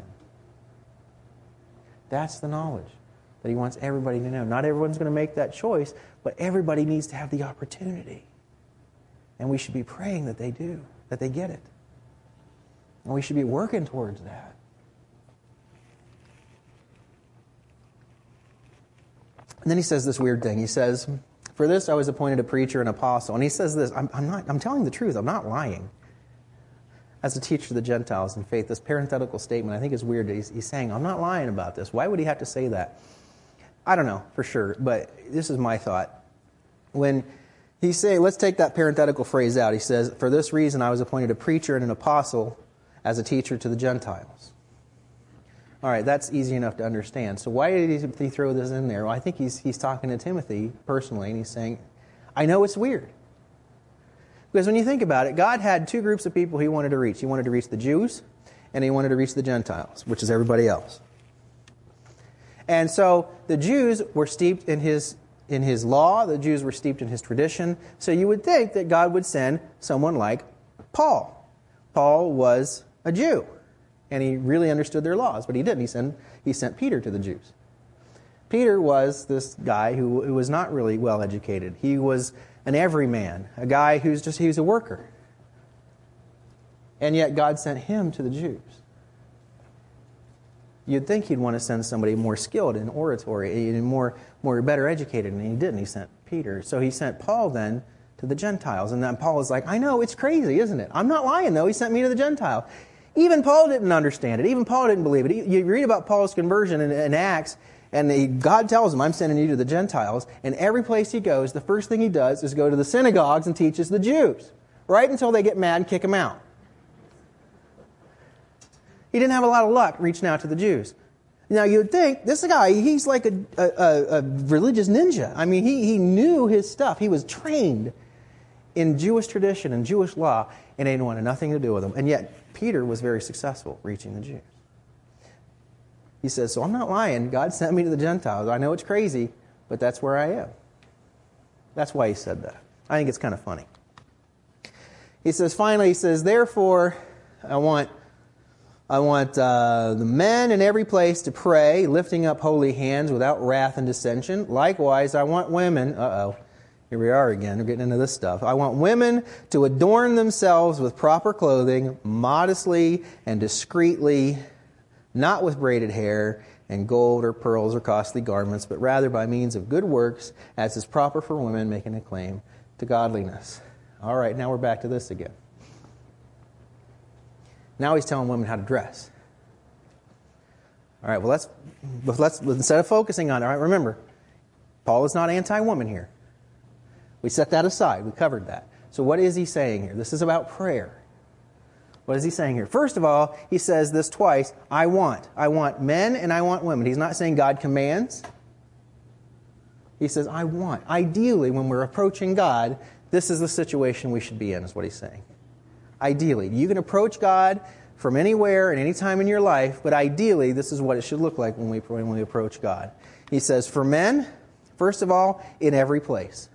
That's the knowledge that He wants everybody to know. Not everyone's going to make that choice, but everybody needs to have the opportunity. And we should be praying that they do, that they get it. And we should be working towards that. And then he says this weird thing. He says, for this I was appointed a preacher and apostle. And he says this, I'm, I'm not, I'm telling the truth, I'm not lying. As a teacher to the Gentiles in faith, this parenthetical statement I think is weird. He's, he's saying, I'm not lying about this. Why would he have to say that? I don't know for sure, but this is my thought. When he's saying, let's take that parenthetical phrase out. He says, for this reason I was appointed a preacher and an apostle as a teacher to the Gentiles. All right, that's easy enough to understand. So why did he throw this in there? Well, I think he's, he's talking to Timothy personally, and he's saying, I know it's weird. Because when you think about it, God had two groups of people He wanted to reach. He wanted to reach the Jews, and He wanted to reach the Gentiles, which is everybody else. And so the Jews were steeped in His in His law. The Jews were steeped in His tradition. So you would think that God would send someone like Paul. Paul was a Jew, and he really understood their laws, but he didn't. He sent, he sent Peter to the Jews. Peter was this guy who, who was not really well educated. He was an everyman, a guy who's just, he was a worker. And yet God sent him to the Jews. You'd think He'd want to send somebody more skilled in oratory, and more, more better educated, and He didn't. He sent Peter. So He sent Paul then to the Gentiles. And then Paul is like, I know, it's crazy, isn't it? I'm not lying, though. He sent me to the Gentiles. Even Paul didn't understand it. Even Paul didn't believe it. You read about Paul's conversion in, in Acts, and he, God tells him, I'm sending you to the Gentiles. And every place he goes, the first thing he does is go to the synagogues and teaches the Jews. Right until they get mad and kick him out. He didn't have a lot of luck reaching out to the Jews. Now you'd think, this guy, he's like a, a, a religious ninja. I mean, he, he knew his stuff. He was trained. in Jewish tradition and Jewish law, and they wanted nothing to do with them. And yet, Peter was very successful reaching the Jews. He says, so I'm not lying. God sent me to the Gentiles. I know it's crazy, but that's where I am. That's why he said that. I think it's kind of funny. He says, finally, he says, therefore, I want, I want uh, the men in every place to pray, lifting up holy hands without wrath and dissension. Likewise, I want women, uh-oh, here we are again, we're getting into this stuff. I want women to adorn themselves with proper clothing, modestly and discreetly, not with braided hair and gold or pearls or costly garments, but rather by means of good works, as is proper for women making a claim to godliness. All right, now we're back to this again. Now he's telling women how to dress. All right, well, let's, let's instead of focusing on it, all right, remember, Paul is not anti-woman here. We set that aside. We covered that. So what is he saying here? This is about prayer. What is he saying here? First of all, he says this twice, I want. I want men and I want women. He's not saying God commands. He says, I want. Ideally, when we're approaching God, this is the situation we should be in, is what he's saying. Ideally. You can approach God from anywhere and any time in your life, but ideally, this is what it should look like when we, when we approach God. He says, for men, first of all, in every place.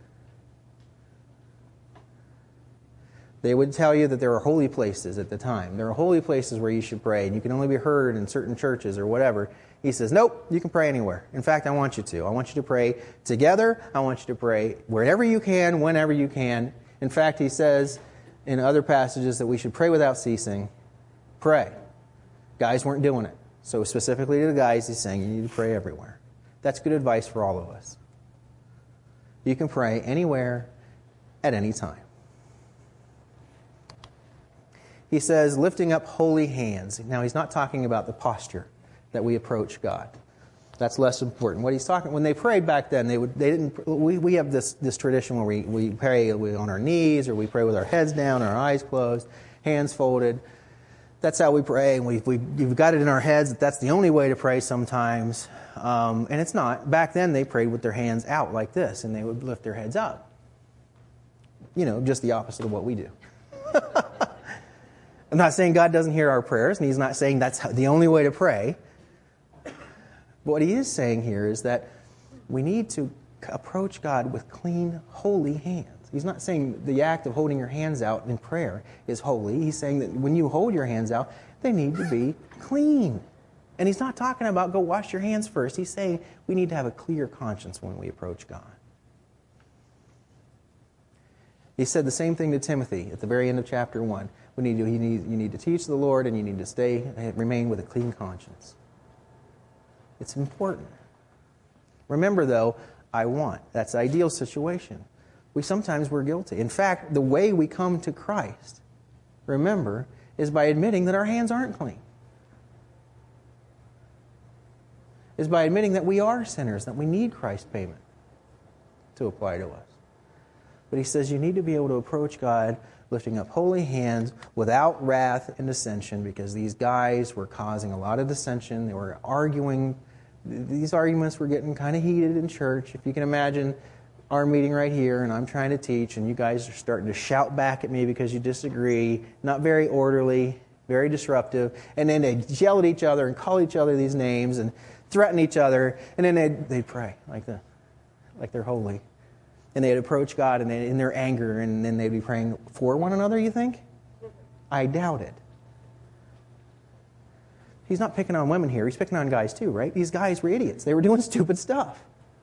They would tell you that there are holy places at the time. There are holy places where you should pray, and you can only be heard in certain churches or whatever. He says, nope, you can pray anywhere. In fact, I want you to. I want you to pray together. I want you to pray wherever you can, whenever you can. In fact, he says in other passages that we should pray without ceasing. Pray. Guys weren't doing it. So specifically to the guys, he's saying you need to pray everywhere. That's good advice for all of us. You can pray anywhere, at any time. He says, lifting up holy hands. Now, he's not talking about the posture that we approach God. That's less important. What he's talking, when they prayed back then, they would, they didn't. We, we have this, this tradition where we, we pray on our knees, or we pray with our heads down, our eyes closed, hands folded. That's how we pray, and we've, we've, we've got it in our heads that that's the only way to pray sometimes. Um, and it's not. Back then, they prayed with their hands out like this, and they would lift their heads up. You know, just the opposite of what we do. I'm not saying God doesn't hear our prayers, and he's not saying that's the only way to pray. But what he is saying here is that we need to approach God with clean, holy hands. He's not saying the act of holding your hands out in prayer is holy. He's saying that when you hold your hands out, they need to be clean. And he's not talking about go wash your hands first. He's saying we need to have a clear conscience when we approach God. He said the same thing to Timothy at the very end of chapter one. We need to, you, need, you need to teach the Lord, and you need to stay, remain with a clean conscience. It's important. Remember, though, I want. That's the ideal situation. We sometimes we're guilty. In fact, the way we come to Christ, remember, is by admitting that our hands aren't clean. Is by admitting that we are sinners, that we need Christ's payment to apply to us. But he says you need to be able to approach God lifting up holy hands without wrath and dissension, because these guys were causing a lot of dissension. They were arguing. These arguments were getting kind of heated in church. If you can imagine our meeting right here, and I'm trying to teach, and you guys are starting to shout back at me because you disagree, not very orderly, very disruptive, and then they'd yell at each other and call each other these names and threaten each other, and then they'd, they'd pray like this, like they're holy. And they'd approach God and they, in their anger, and then they'd be praying for one another, you think? I doubt it. He's not picking on women here. He's picking on guys too, right? These guys were idiots. They were doing stupid stuff.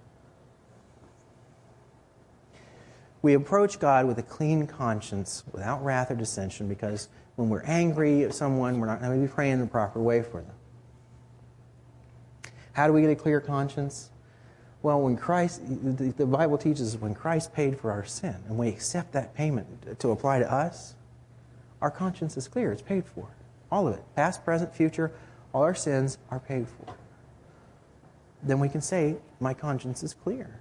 We approach God with a clean conscience, without wrath or dissension, because when we're angry at someone, we're not going to be praying the proper way for them. How do we get a clear conscience? Well, when Christ, the, the Bible teaches when Christ paid for our sin, and we accept that payment to apply to us, our conscience is clear. It's paid for. All of it. Past, present, future, all our sins are paid for. Then we can say, my conscience is clear.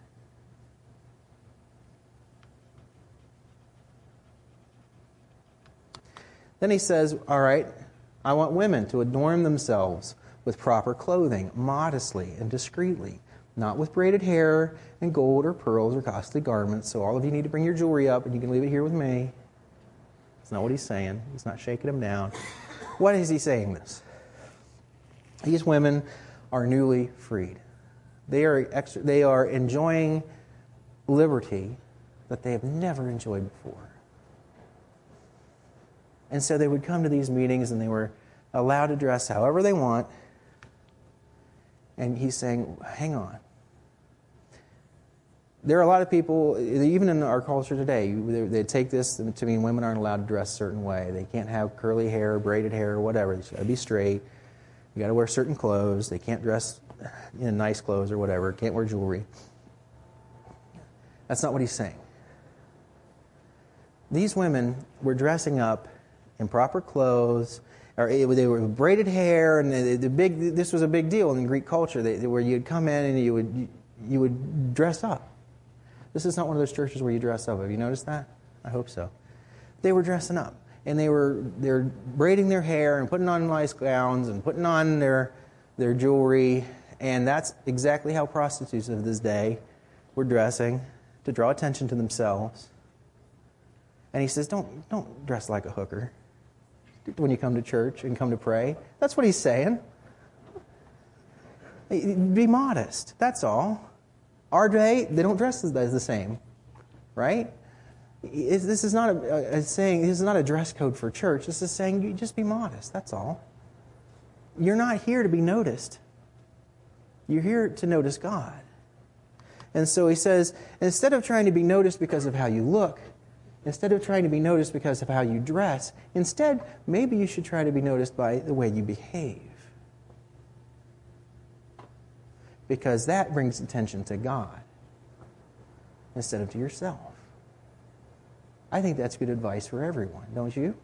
Then he says, all right, I want women to adorn themselves with proper clothing, modestly and discreetly, Not with braided hair and gold or pearls or costly garments. So all of you need to bring your jewelry up and you can leave it here with me. That's not what he's saying. He's not shaking them down. What is he saying this? These women are newly freed. They are extra, they are enjoying liberty that they have never enjoyed before. And so they would come to these meetings and they were allowed to dress however they want. And he's saying, hang on. There are a lot of people, even in our culture today, they take this to mean women aren't allowed to dress a certain way. They can't have curly hair, braided hair, or whatever. They got to be straight. You got to wear certain clothes. They can't dress in nice clothes or whatever. Can't wear jewelry. That's not what he's saying. These women were dressing up in proper clothes, or they were with braided hair, and the, the big. This was a big deal in Greek culture, they, where you'd come in and you would you would dress up. This is not one of those churches where you dress up. Have you noticed that? I hope so. They were dressing up, and they were they're braiding their hair and putting on nice gowns and putting on their their jewelry, and that's exactly how prostitutes of this day were dressing to draw attention to themselves. And he says, "Don't don't dress like a hooker when you come to church and come to pray." That's what he's saying. Be modest. That's all. Our day, they don't dress as the same, right? This is not a, a saying. This is not a dress code for church. This is saying you just be modest. That's all. You're not here to be noticed. You're here to notice God. And so he says, instead of trying to be noticed because of how you look, instead of trying to be noticed because of how you dress, instead, maybe you should try to be noticed by the way you behave. Because that brings attention to God instead of to yourself. I think that's good advice for everyone, don't you?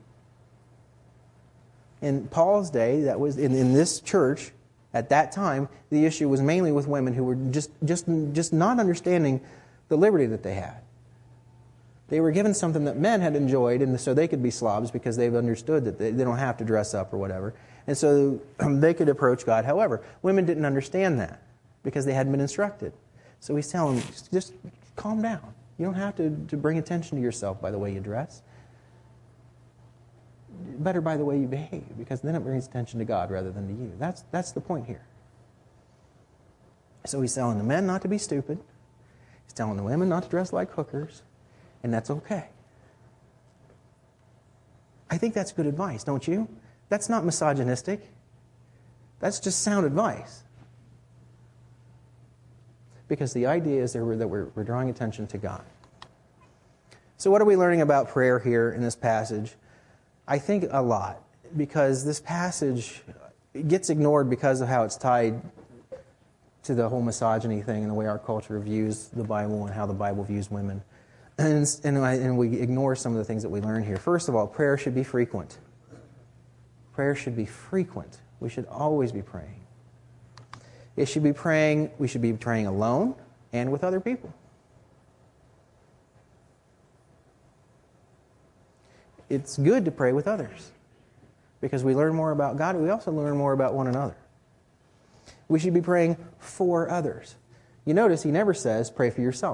In Paul's day, that was in, in this church, at that time, the issue was mainly with women who were just, just, just not understanding the liberty that they had. They were given something that men had enjoyed, and so they could be slobs because they've understood that they, they don't have to dress up or whatever. And so um, they could approach God. However, women didn't understand that because they hadn't been instructed. So he's telling them, just, just calm down. You don't have to, to bring attention to yourself by the way you dress. Better by the way you behave, because then it brings attention to God rather than to you. That's, that's the point here. So he's telling the men not to be stupid. He's telling the women not to dress like hookers. And that's okay. I think that's good advice, don't you? That's not misogynistic. That's just sound advice. Because the idea is that we're, that we're, we're drawing attention to God. So what are we learning about prayer here in this passage? I think a lot. Because this passage gets ignored because of how it's tied to the whole misogyny thing and the way our culture views the Bible and how the Bible views women. And, and, I, and we ignore some of the things that we learn here. First of all, prayer should be frequent. Prayer should be frequent. We should always be praying. It should be praying, we should be praying alone and with other people. It's good to pray with others because we learn more about God. We also learn more about one another. We should be praying for others. You notice he never says pray for yourself.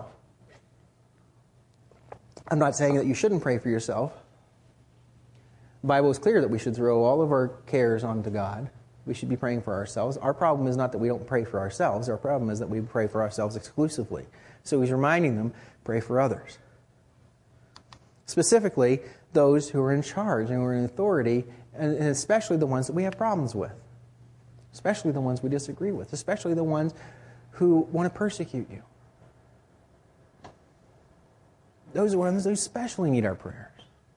I'm not saying that you shouldn't pray for yourself. The Bible is clear that we should throw all of our cares onto God. We should be praying for ourselves. Our problem is not that we don't pray for ourselves. Our problem is that we pray for ourselves exclusively. So he's reminding them, pray for others. Specifically, those who are in charge and who are in authority, and especially the ones that we have problems with. Especially the ones we disagree with. Especially the ones who want to persecute you. Those are ones who especially need our prayers.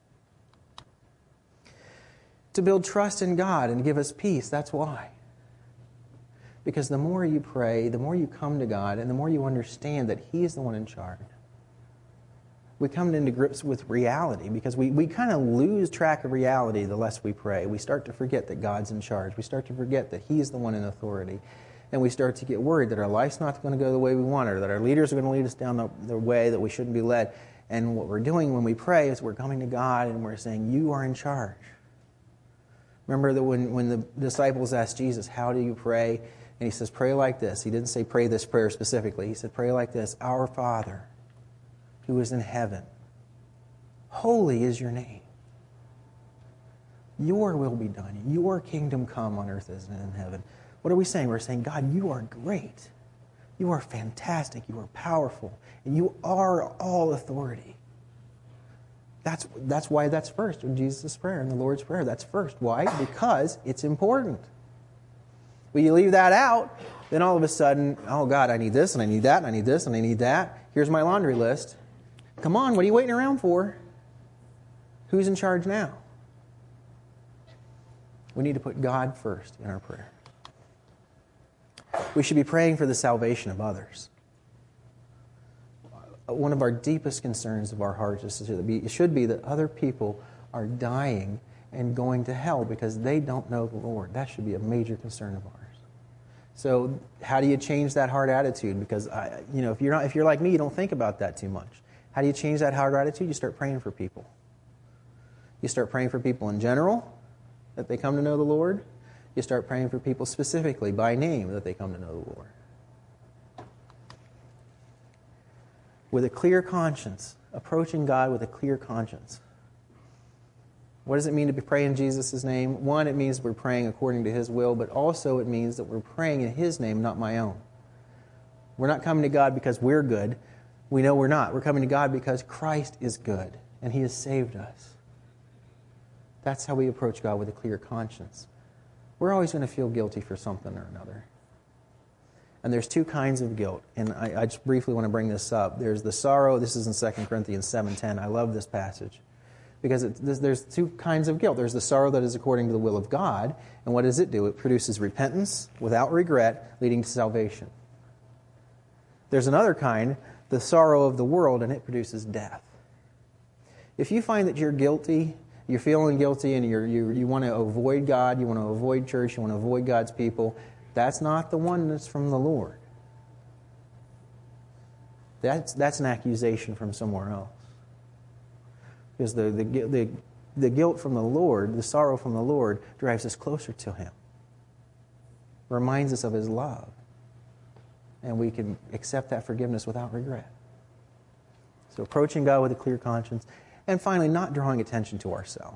To build trust in God and give us peace, that's why. Because the more you pray, the more you come to God, and the more you understand that He is the one in charge. We come into grips with reality because we, we kind of lose track of reality the less we pray. We start to forget that God's in charge. We start to forget that He's the one in authority. And we start to get worried that our life's not going to go the way we want it, or that our leaders are going to lead us down the, the way that we shouldn't be led. And what we're doing when we pray is we're coming to God and we're saying, you are in charge. Remember that when, when the disciples asked Jesus, how do you pray? And he says, pray like this. He didn't say pray this prayer specifically. He said, pray like this. Our Father, who is in heaven, holy is your name. Your will be done. Your kingdom come on earth as in heaven. What are we saying? We're saying, God, you are great. You are fantastic. You are powerful. And you are all authority. That's, that's why that's first in Jesus' prayer, in the Lord's Prayer. That's first. Why? Because it's important. When you leave that out, then all of a sudden, oh God, I need this, and I need that, and I need this, and I need that. Here's my laundry list. Come on, what are you waiting around for? Who's in charge now? We need to put God first in our prayer. We should be praying for the salvation of others. One of our deepest concerns of our hearts is to be, it should be that other people are dying and going to hell because they don't know the Lord. That should be a major concern of ours. So, how do you change that hard attitude? Because I, you know, if you're not, if you're like me, you don't think about that too much. How do you change that hard attitude? You start praying for people. You start praying for people in general, that they come to know the Lord. You start praying for people specifically by name, that they come to know the Lord. With a clear conscience, approaching God with a clear conscience. What does it mean to be praying in Jesus' name? One, it means we're praying according to His will, but also it means that we're praying in His name, not my own. We're not coming to God because we're good. We know we're not. We're coming to God because Christ is good, and He has saved us. That's how we approach God, with a clear conscience. We're always going to feel guilty for something or another. And there's two kinds of guilt, and I, I just briefly want to bring this up. There's the sorrow. This is in Second Corinthians seven ten. I love this passage because it, there's two kinds of guilt. There's the sorrow that is according to the will of God, and what does it do? It produces repentance without regret, leading to salvation. There's another kind, the sorrow of the world, and it produces death. If you find that you're guilty, you're feeling guilty, and you're, you you want to avoid God, you want to avoid church, you want to avoid God's people, that's not the one that's from the Lord. That's that's an accusation from somewhere else. Because the, the, the, the guilt from the Lord, the sorrow from the Lord, drives us closer to Him. Reminds us of His love. And we can accept that forgiveness without regret. So approaching God with a clear conscience. And finally, not drawing attention to ourselves.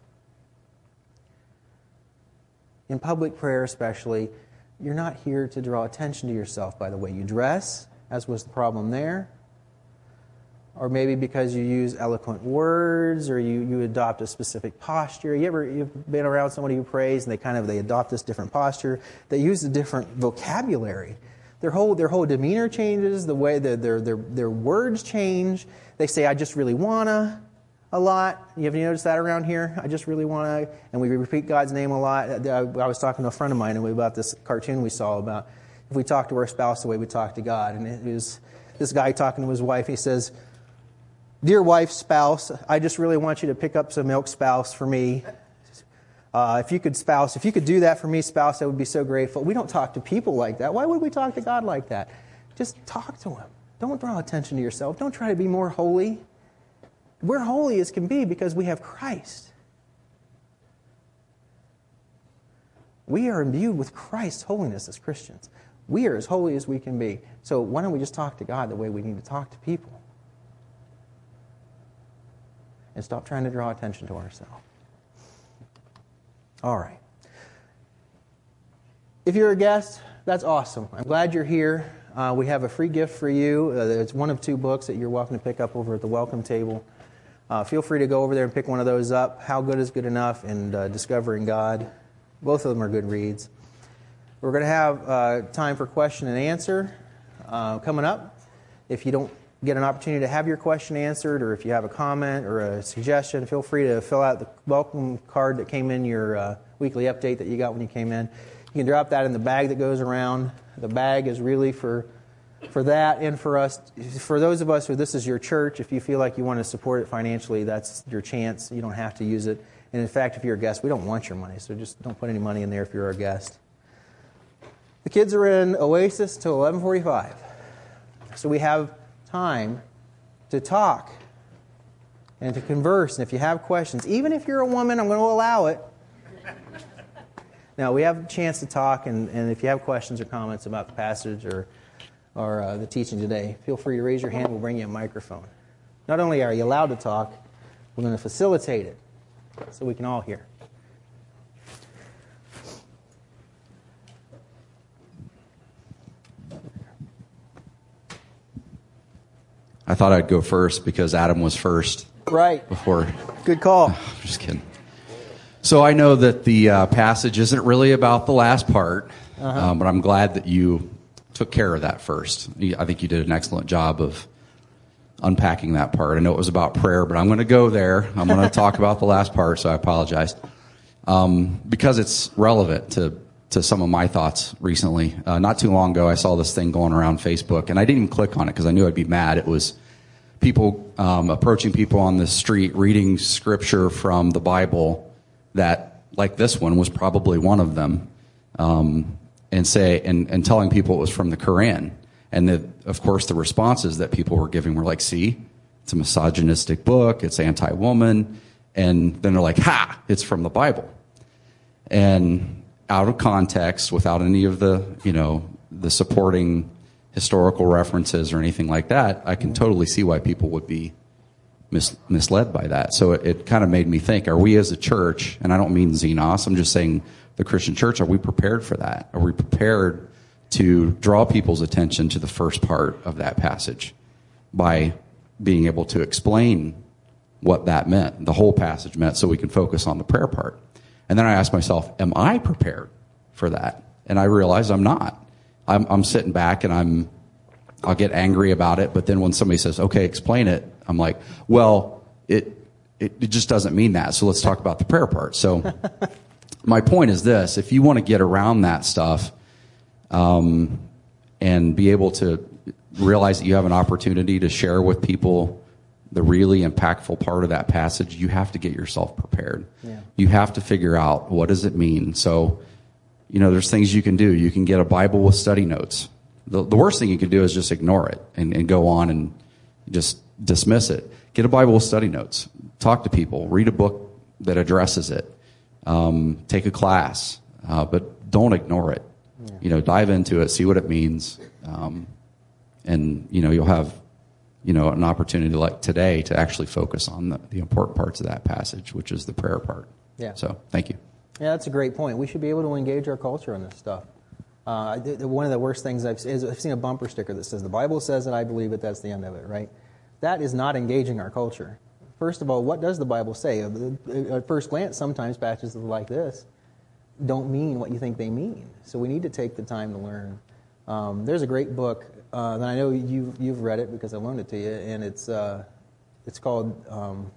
In public prayer especially, you're not here to draw attention to yourself by the way you dress, as was the problem there. Or maybe because you use eloquent words, or you, you adopt a specific posture. You ever you've been around somebody who prays and they kind of they adopt this different posture. They use a different vocabulary. Their whole their whole demeanor changes. The way that their their their words change. They say, "I just really wanna," a lot. You have noticed that around here? I just really wanna, and we repeat God's name a lot. I was talking to a friend of mine about this cartoon we saw about if we talk to our spouse the way we talk to God, and it was this guy talking to his wife. He says, "Dear wife, spouse, I just really want you to pick up some milk, spouse, for me. Uh, if you could, spouse, if you could do that for me, spouse, I would be so grateful." We don't talk to people like that. Why would we talk to God like that? Just talk to Him. Don't draw attention to yourself. Don't try to be more holy. We're holy as can be because we have Christ. We are imbued with Christ's holiness as Christians. We are as holy as we can be. So why don't we just talk to God the way we need to talk to people? And stop trying to draw attention to ourselves. All right. If you're a guest, that's awesome. I'm glad you're here. Uh, we have a free gift for you. Uh, it's one of two books that you're welcome to pick up over at the welcome table. Uh, feel free to go over there and pick one of those up. How Good is Good Enough and uh, Discovering God. Both of them are good reads. We're going to have uh, time for question and answer uh, coming up. If you don't get an opportunity to have your question answered, or if you have a comment or a suggestion, feel free to fill out the welcome card that came in your uh, weekly update that you got when you came in. You can drop that in the bag that goes around. The bag is really for for that and for us. For those of us who this is your church, if you feel like you want to support it financially, that's your chance. You don't have to use it. And in fact, if you're a guest, we don't want your money, so just don't put any money in there if you're a guest. The kids are in Oasis till eleven forty-five. So we have time to talk and to converse. And if you have questions, even if you're a woman, I'm going to allow it. Now, we have a chance to talk, and, and if you have questions or comments about the passage or, or uh, the teaching today, feel free to raise your hand. We'll bring you a microphone. Not only are you allowed to talk, we're going to facilitate it so we can all hear. I thought I'd go first because Adam was first. Right. Before. Good call. I'm just kidding. So I know that the uh, passage isn't really about the last part, uh-huh. um, but I'm glad that you took care of that first. I think you did an excellent job of unpacking that part. I know it was about prayer, but I'm going to go there. I'm going to talk about the last part, so I apologize. Um, because it's relevant to, to some of my thoughts recently. Uh, not too long ago, I saw this thing going around Facebook, and I didn't even click on it because I knew I'd be mad. It was people um, approaching people on the street, reading scripture from the Bible that, like this one, was probably one of them, um, and say and, and telling people it was from the Quran. And the, of course, the responses that people were giving were like, "See, it's a misogynistic book. It's anti-woman," and then they're like, "Ha! It's from the Bible." And out of context, without any of the, you know, the supporting historical references or anything like that, I can totally see why people would be mis- misled by that. So it, it kind of made me think, are we as a church, and I don't mean Xenos, I'm just saying the Christian church, are we prepared for that? Are we prepared to draw people's attention to the first part of that passage by being able to explain what that meant, the whole passage meant, so we can focus on the prayer part? And then I asked myself, am I prepared for that? And I realized I'm not. I'm, I'm sitting back and I'm, I'll get angry about it. But then when somebody says, okay, explain it, I'm like, well, it, it, it just doesn't mean that. So let's talk about the prayer part. So my point is this: if you want to get around that stuff, um, and be able to realize that you have an opportunity to share with people the really impactful part of that passage, you have to get yourself prepared. Yeah. You have to figure out, what does it mean? So, you know, there's things you can do. You can get a Bible with study notes. The, the worst thing you can do is just ignore it and, and go on and just dismiss it. Get a Bible with study notes. Talk to people. Read a book that addresses it. Um, take a class. Uh, but don't ignore it. Yeah. You know, dive into it, see what it means. Um, and, you know, you'll have, you know, an opportunity like today to actually focus on the, the important parts of that passage, which is the prayer part. Yeah. So, thank you. Yeah, that's a great point. We should be able to engage our culture in this stuff. Uh, one of the worst things I've seen is I've seen a bumper sticker that says, "The Bible says it, I believe it, that's the end of it," right? That is not engaging our culture. First of all, what does the Bible say? At first glance, sometimes passages like this don't mean what you think they mean. So we need to take the time to learn. Um, there's a great book, uh, and I know you've, you've read it because I loaned it to you, and it's uh, it's called um,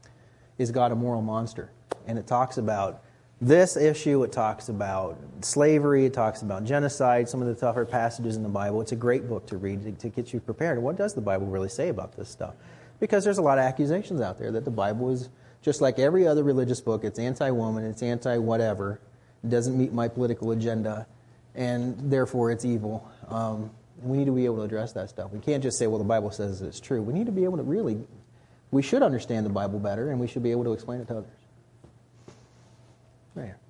Is God a Moral Monster? And it talks about this issue, it talks about slavery, it talks about genocide, some of the tougher passages in the Bible. It's a great book to read to, to get you prepared. What does the Bible really say about this stuff? Because there's a lot of accusations out there that the Bible is, just like every other religious book, it's anti-woman, it's anti-whatever, it doesn't meet my political agenda, and therefore it's evil. Um, we need to be able to address that stuff. We can't just say, well, the Bible says it's true. We need to be able to really, we should understand the Bible better, and we should be able to explain it to others. Right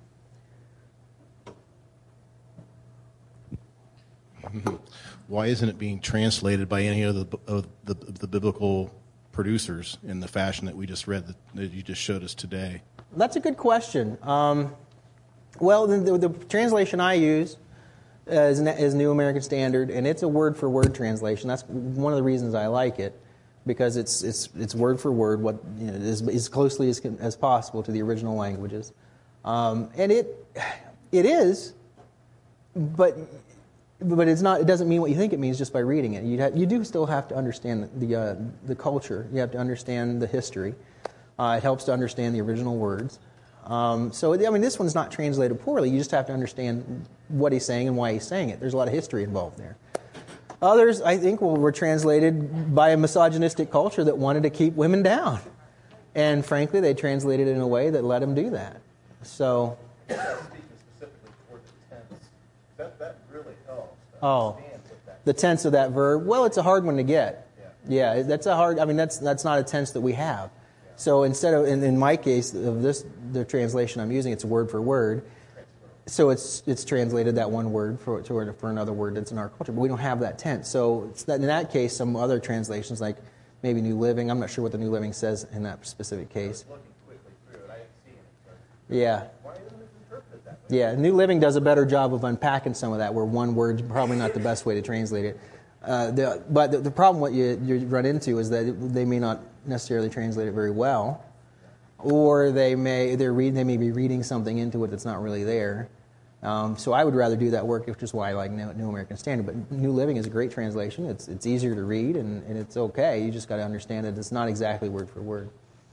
here. Why isn't it being translated by any of the, of the, the biblical producers in the fashion that we just read, that, that you just showed us today? That's a good question. Um, well, the, the, the translation I use is, is New American Standard, and it's a word-for-word translation. That's one of the reasons I like it, because it's it's it's word for word, what you know, as, as closely as as possible to the original languages. Um, and it it is, but but it's not. It doesn't mean what you think it means just by reading it. You have, you do still have to understand the uh, the culture. You have to understand the history. Uh, it helps to understand the original words. Um, so I mean, this one's not translated poorly. You just have to understand what he's saying and why he's saying it. There's a lot of history involved there. Others, I think, were translated by a misogynistic culture that wanted to keep women down, and frankly, they translated it in a way that let them do that. So, speaking specifically toward the tense, that, that really helps. Oh, the tense of that verb. Well, it's a hard one to get. Yeah, yeah that's a hard. I mean, that's that's not a tense that we have. Yeah. So instead of, in, in my case of this, the translation I'm using, it's word for word. So it's it's translated that one word for to, for another word that's in our culture, but we don't have that tense. So it's that, in that case, some other translations, like maybe New Living, I'm not sure what the New Living says in that specific case. Looking quickly through it, I ain't seeing it. But Yeah. why isn't it interpreted that way? Yeah, New Living does a better job of unpacking some of that, where one word's probably not the best way to translate it. Uh, the, but the, the problem what you, you run into is that it, they may not necessarily translate it very well, or they may they're read, they may be reading something into it that's not really there. Um, so I would rather do that work, which is why I like New, New American Standard. But New Living is a great translation. It's it's easier to read, and, and it's okay. You just got to understand that it's not exactly word for word.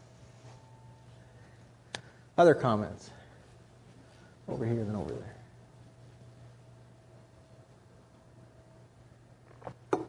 Other comments? Over here, then over there.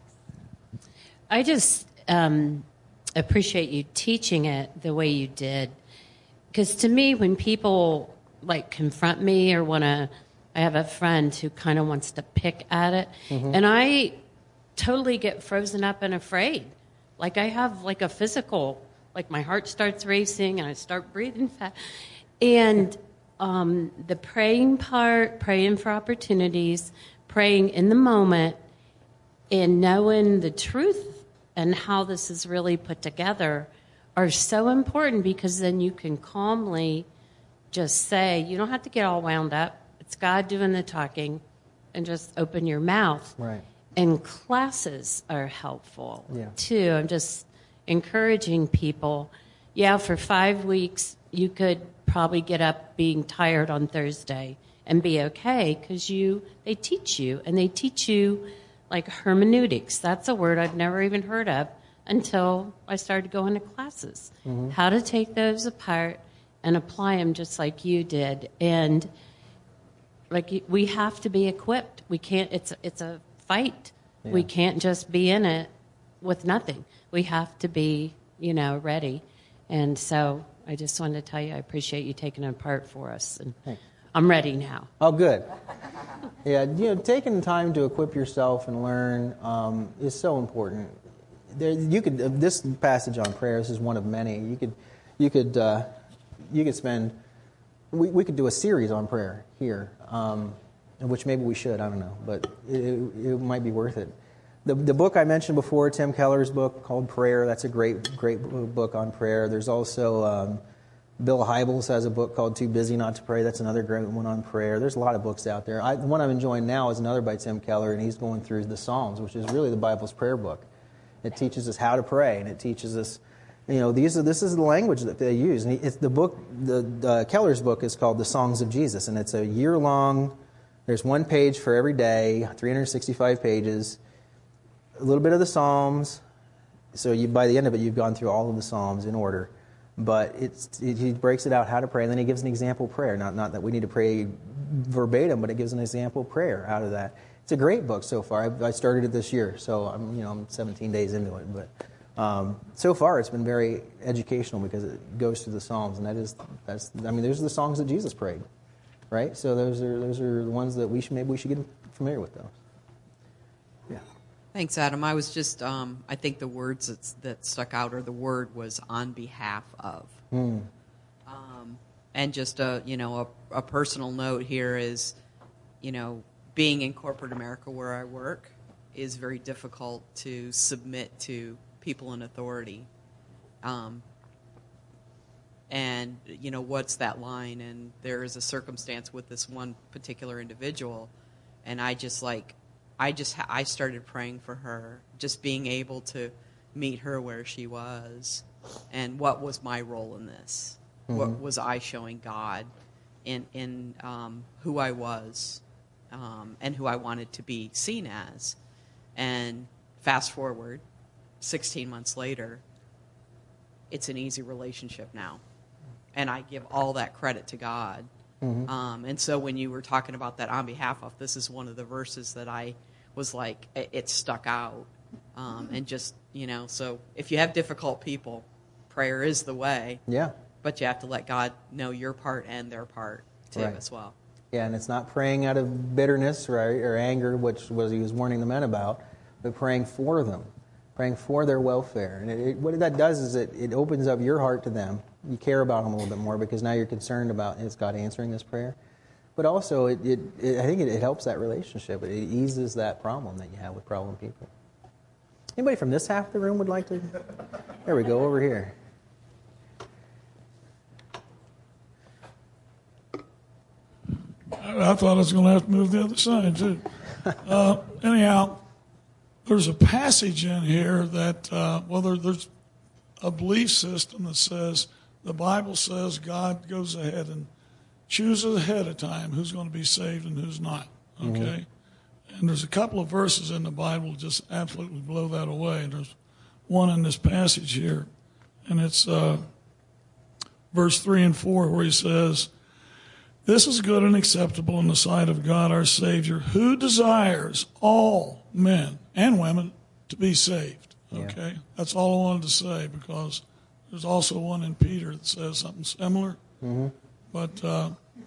I just um, appreciate you teaching it the way you did. Because to me, when people like confront me or want to, I have a friend who kind of wants to pick at it, mm-hmm. and I totally get frozen up and afraid. Like I have like a physical, like my heart starts racing and I start breathing fast. And um, the praying part, praying for opportunities, praying in the moment, and knowing the truth and how this is really put together are so important, because then you can calmly just say, you don't have to get all wound up. It's God doing the talking, and just open your mouth. Right. And classes are helpful, yeah. too. I'm just encouraging people. Yeah, for five weeks, you could probably get up being tired on Thursday and be okay, because you they teach you, and they teach you like hermeneutics. That's a word I've never even heard of until I started going to classes. Mm-hmm. How to take those apart and apply them just like you did. And like we have to be equipped. We can't. It's it's a fight. Yeah. We can't just be in it with nothing. We have to be, you know, ready. And so I just wanted to tell you I appreciate you taking it apart for us. And Thanks. I'm ready now. Oh, good. Yeah, you know, taking time to equip yourself and learn um, is so important. There, you could uh, this passage on prayers is one of many. You could, you could, uh, you could spend. We we could do a series on prayer here, um, which maybe we should. I don't know, but it, it might be worth it. The the book I mentioned before, Tim Keller's book called Prayer. That's a great great book on prayer. There's also um, Bill Hybels has a book called Too Busy Not to Pray. That's another great one on prayer. There's a lot of books out there. I, the one I'm enjoying now is another by Tim Keller, and he's going through the Psalms, which is really the Bible's prayer book. It teaches us how to pray, and it teaches us, you know, these are this is the language that they use. And he, it's the book, the, the Keller's book is called The Songs of Jesus, and it's a year long. There's one page for every day, three hundred sixty-five pages. A little bit of the Psalms, so you by the end of it, you've gone through all of the Psalms in order. But it's it, he breaks it out how to pray, and then he gives an example prayer. Not not that we need to pray verbatim, but it gives an example prayer out of that. It's a great book so far. I, I started it this year, so I'm you know I'm seventeen days into it. But um, so far, it's been very educational because it goes through the Psalms, and that is that's I mean, those are the songs that Jesus prayed, right? So those are those are the ones that we should maybe we should get familiar with those. Yeah. Thanks, Adam. I was just, um, I think the words that, that stuck out, or the word was on behalf of. Mm. Um, and just a, you know, a, a personal note here is, you know, being in corporate America where I work is very difficult to submit to people in authority. Um, and, you know, what's that line? And there is a circumstance with this one particular individual, and I just like, I just I started praying for her, just being able to meet her where she was, and what was my role in this? Mm-hmm. What was I showing God in in um, who I was, um, and who I wanted to be seen as? And fast forward, sixteen months later, it's an easy relationship now, and I give all that credit to God. Mm-hmm. Um, and so when you were talking about that on behalf of, this is one of the verses that I was like, it, it stuck out. Um, and just, you know, so if you have difficult people, prayer is the way. Yeah. But you have to let God know your part and their part, too, right. as well. Yeah, and it's not praying out of bitterness or, or anger, which was he was warning the men about, but praying for them, praying for their welfare. And it, it, what that does is it, it opens up your heart to them. You care about them a little bit more because now you're concerned about, is God answering this prayer? but also it, it, it I think it, it helps that relationship. It eases that problem that you have with problem people. Anybody from this half of the room would like to? There we go, over here. I, I thought I was going to have to move the other side, too. Uh, anyhow, there's a passage in here that, uh, well, there, there's a belief system that says, the Bible says God goes ahead and chooses ahead of time who's going to be saved and who's not, okay? Mm-hmm. And there's a couple of verses in the Bible that just absolutely blow that away. And there's one in this passage here, and it's uh, verse three and four, where he says, "This is good and acceptable in the sight of God our Savior, who desires all men and women to be saved." Okay? Yeah. That's all I wanted to say, because there's also one in Peter that says something similar. Mm-hmm. But uh,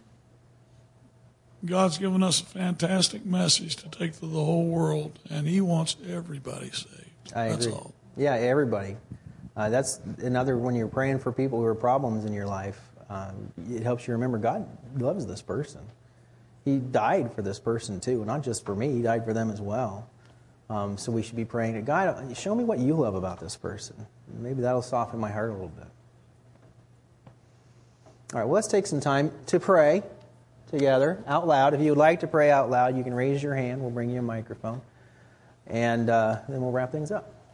God's given us a fantastic message to take to the whole world, and he wants everybody saved. I That's agree. all. Yeah, everybody. Uh, that's another, when you're praying for people who are problems in your life, um, it helps you remember God loves this person. He died for this person too, not just for me. He died for them as well. Um, so we should be praying to God, show me what you love about this person. Maybe that'll soften my heart a little bit. All right, well, let's take some time to pray together out loud. If you would like to pray out loud, you can raise your hand. We'll bring you a microphone. And uh, then we'll wrap things up.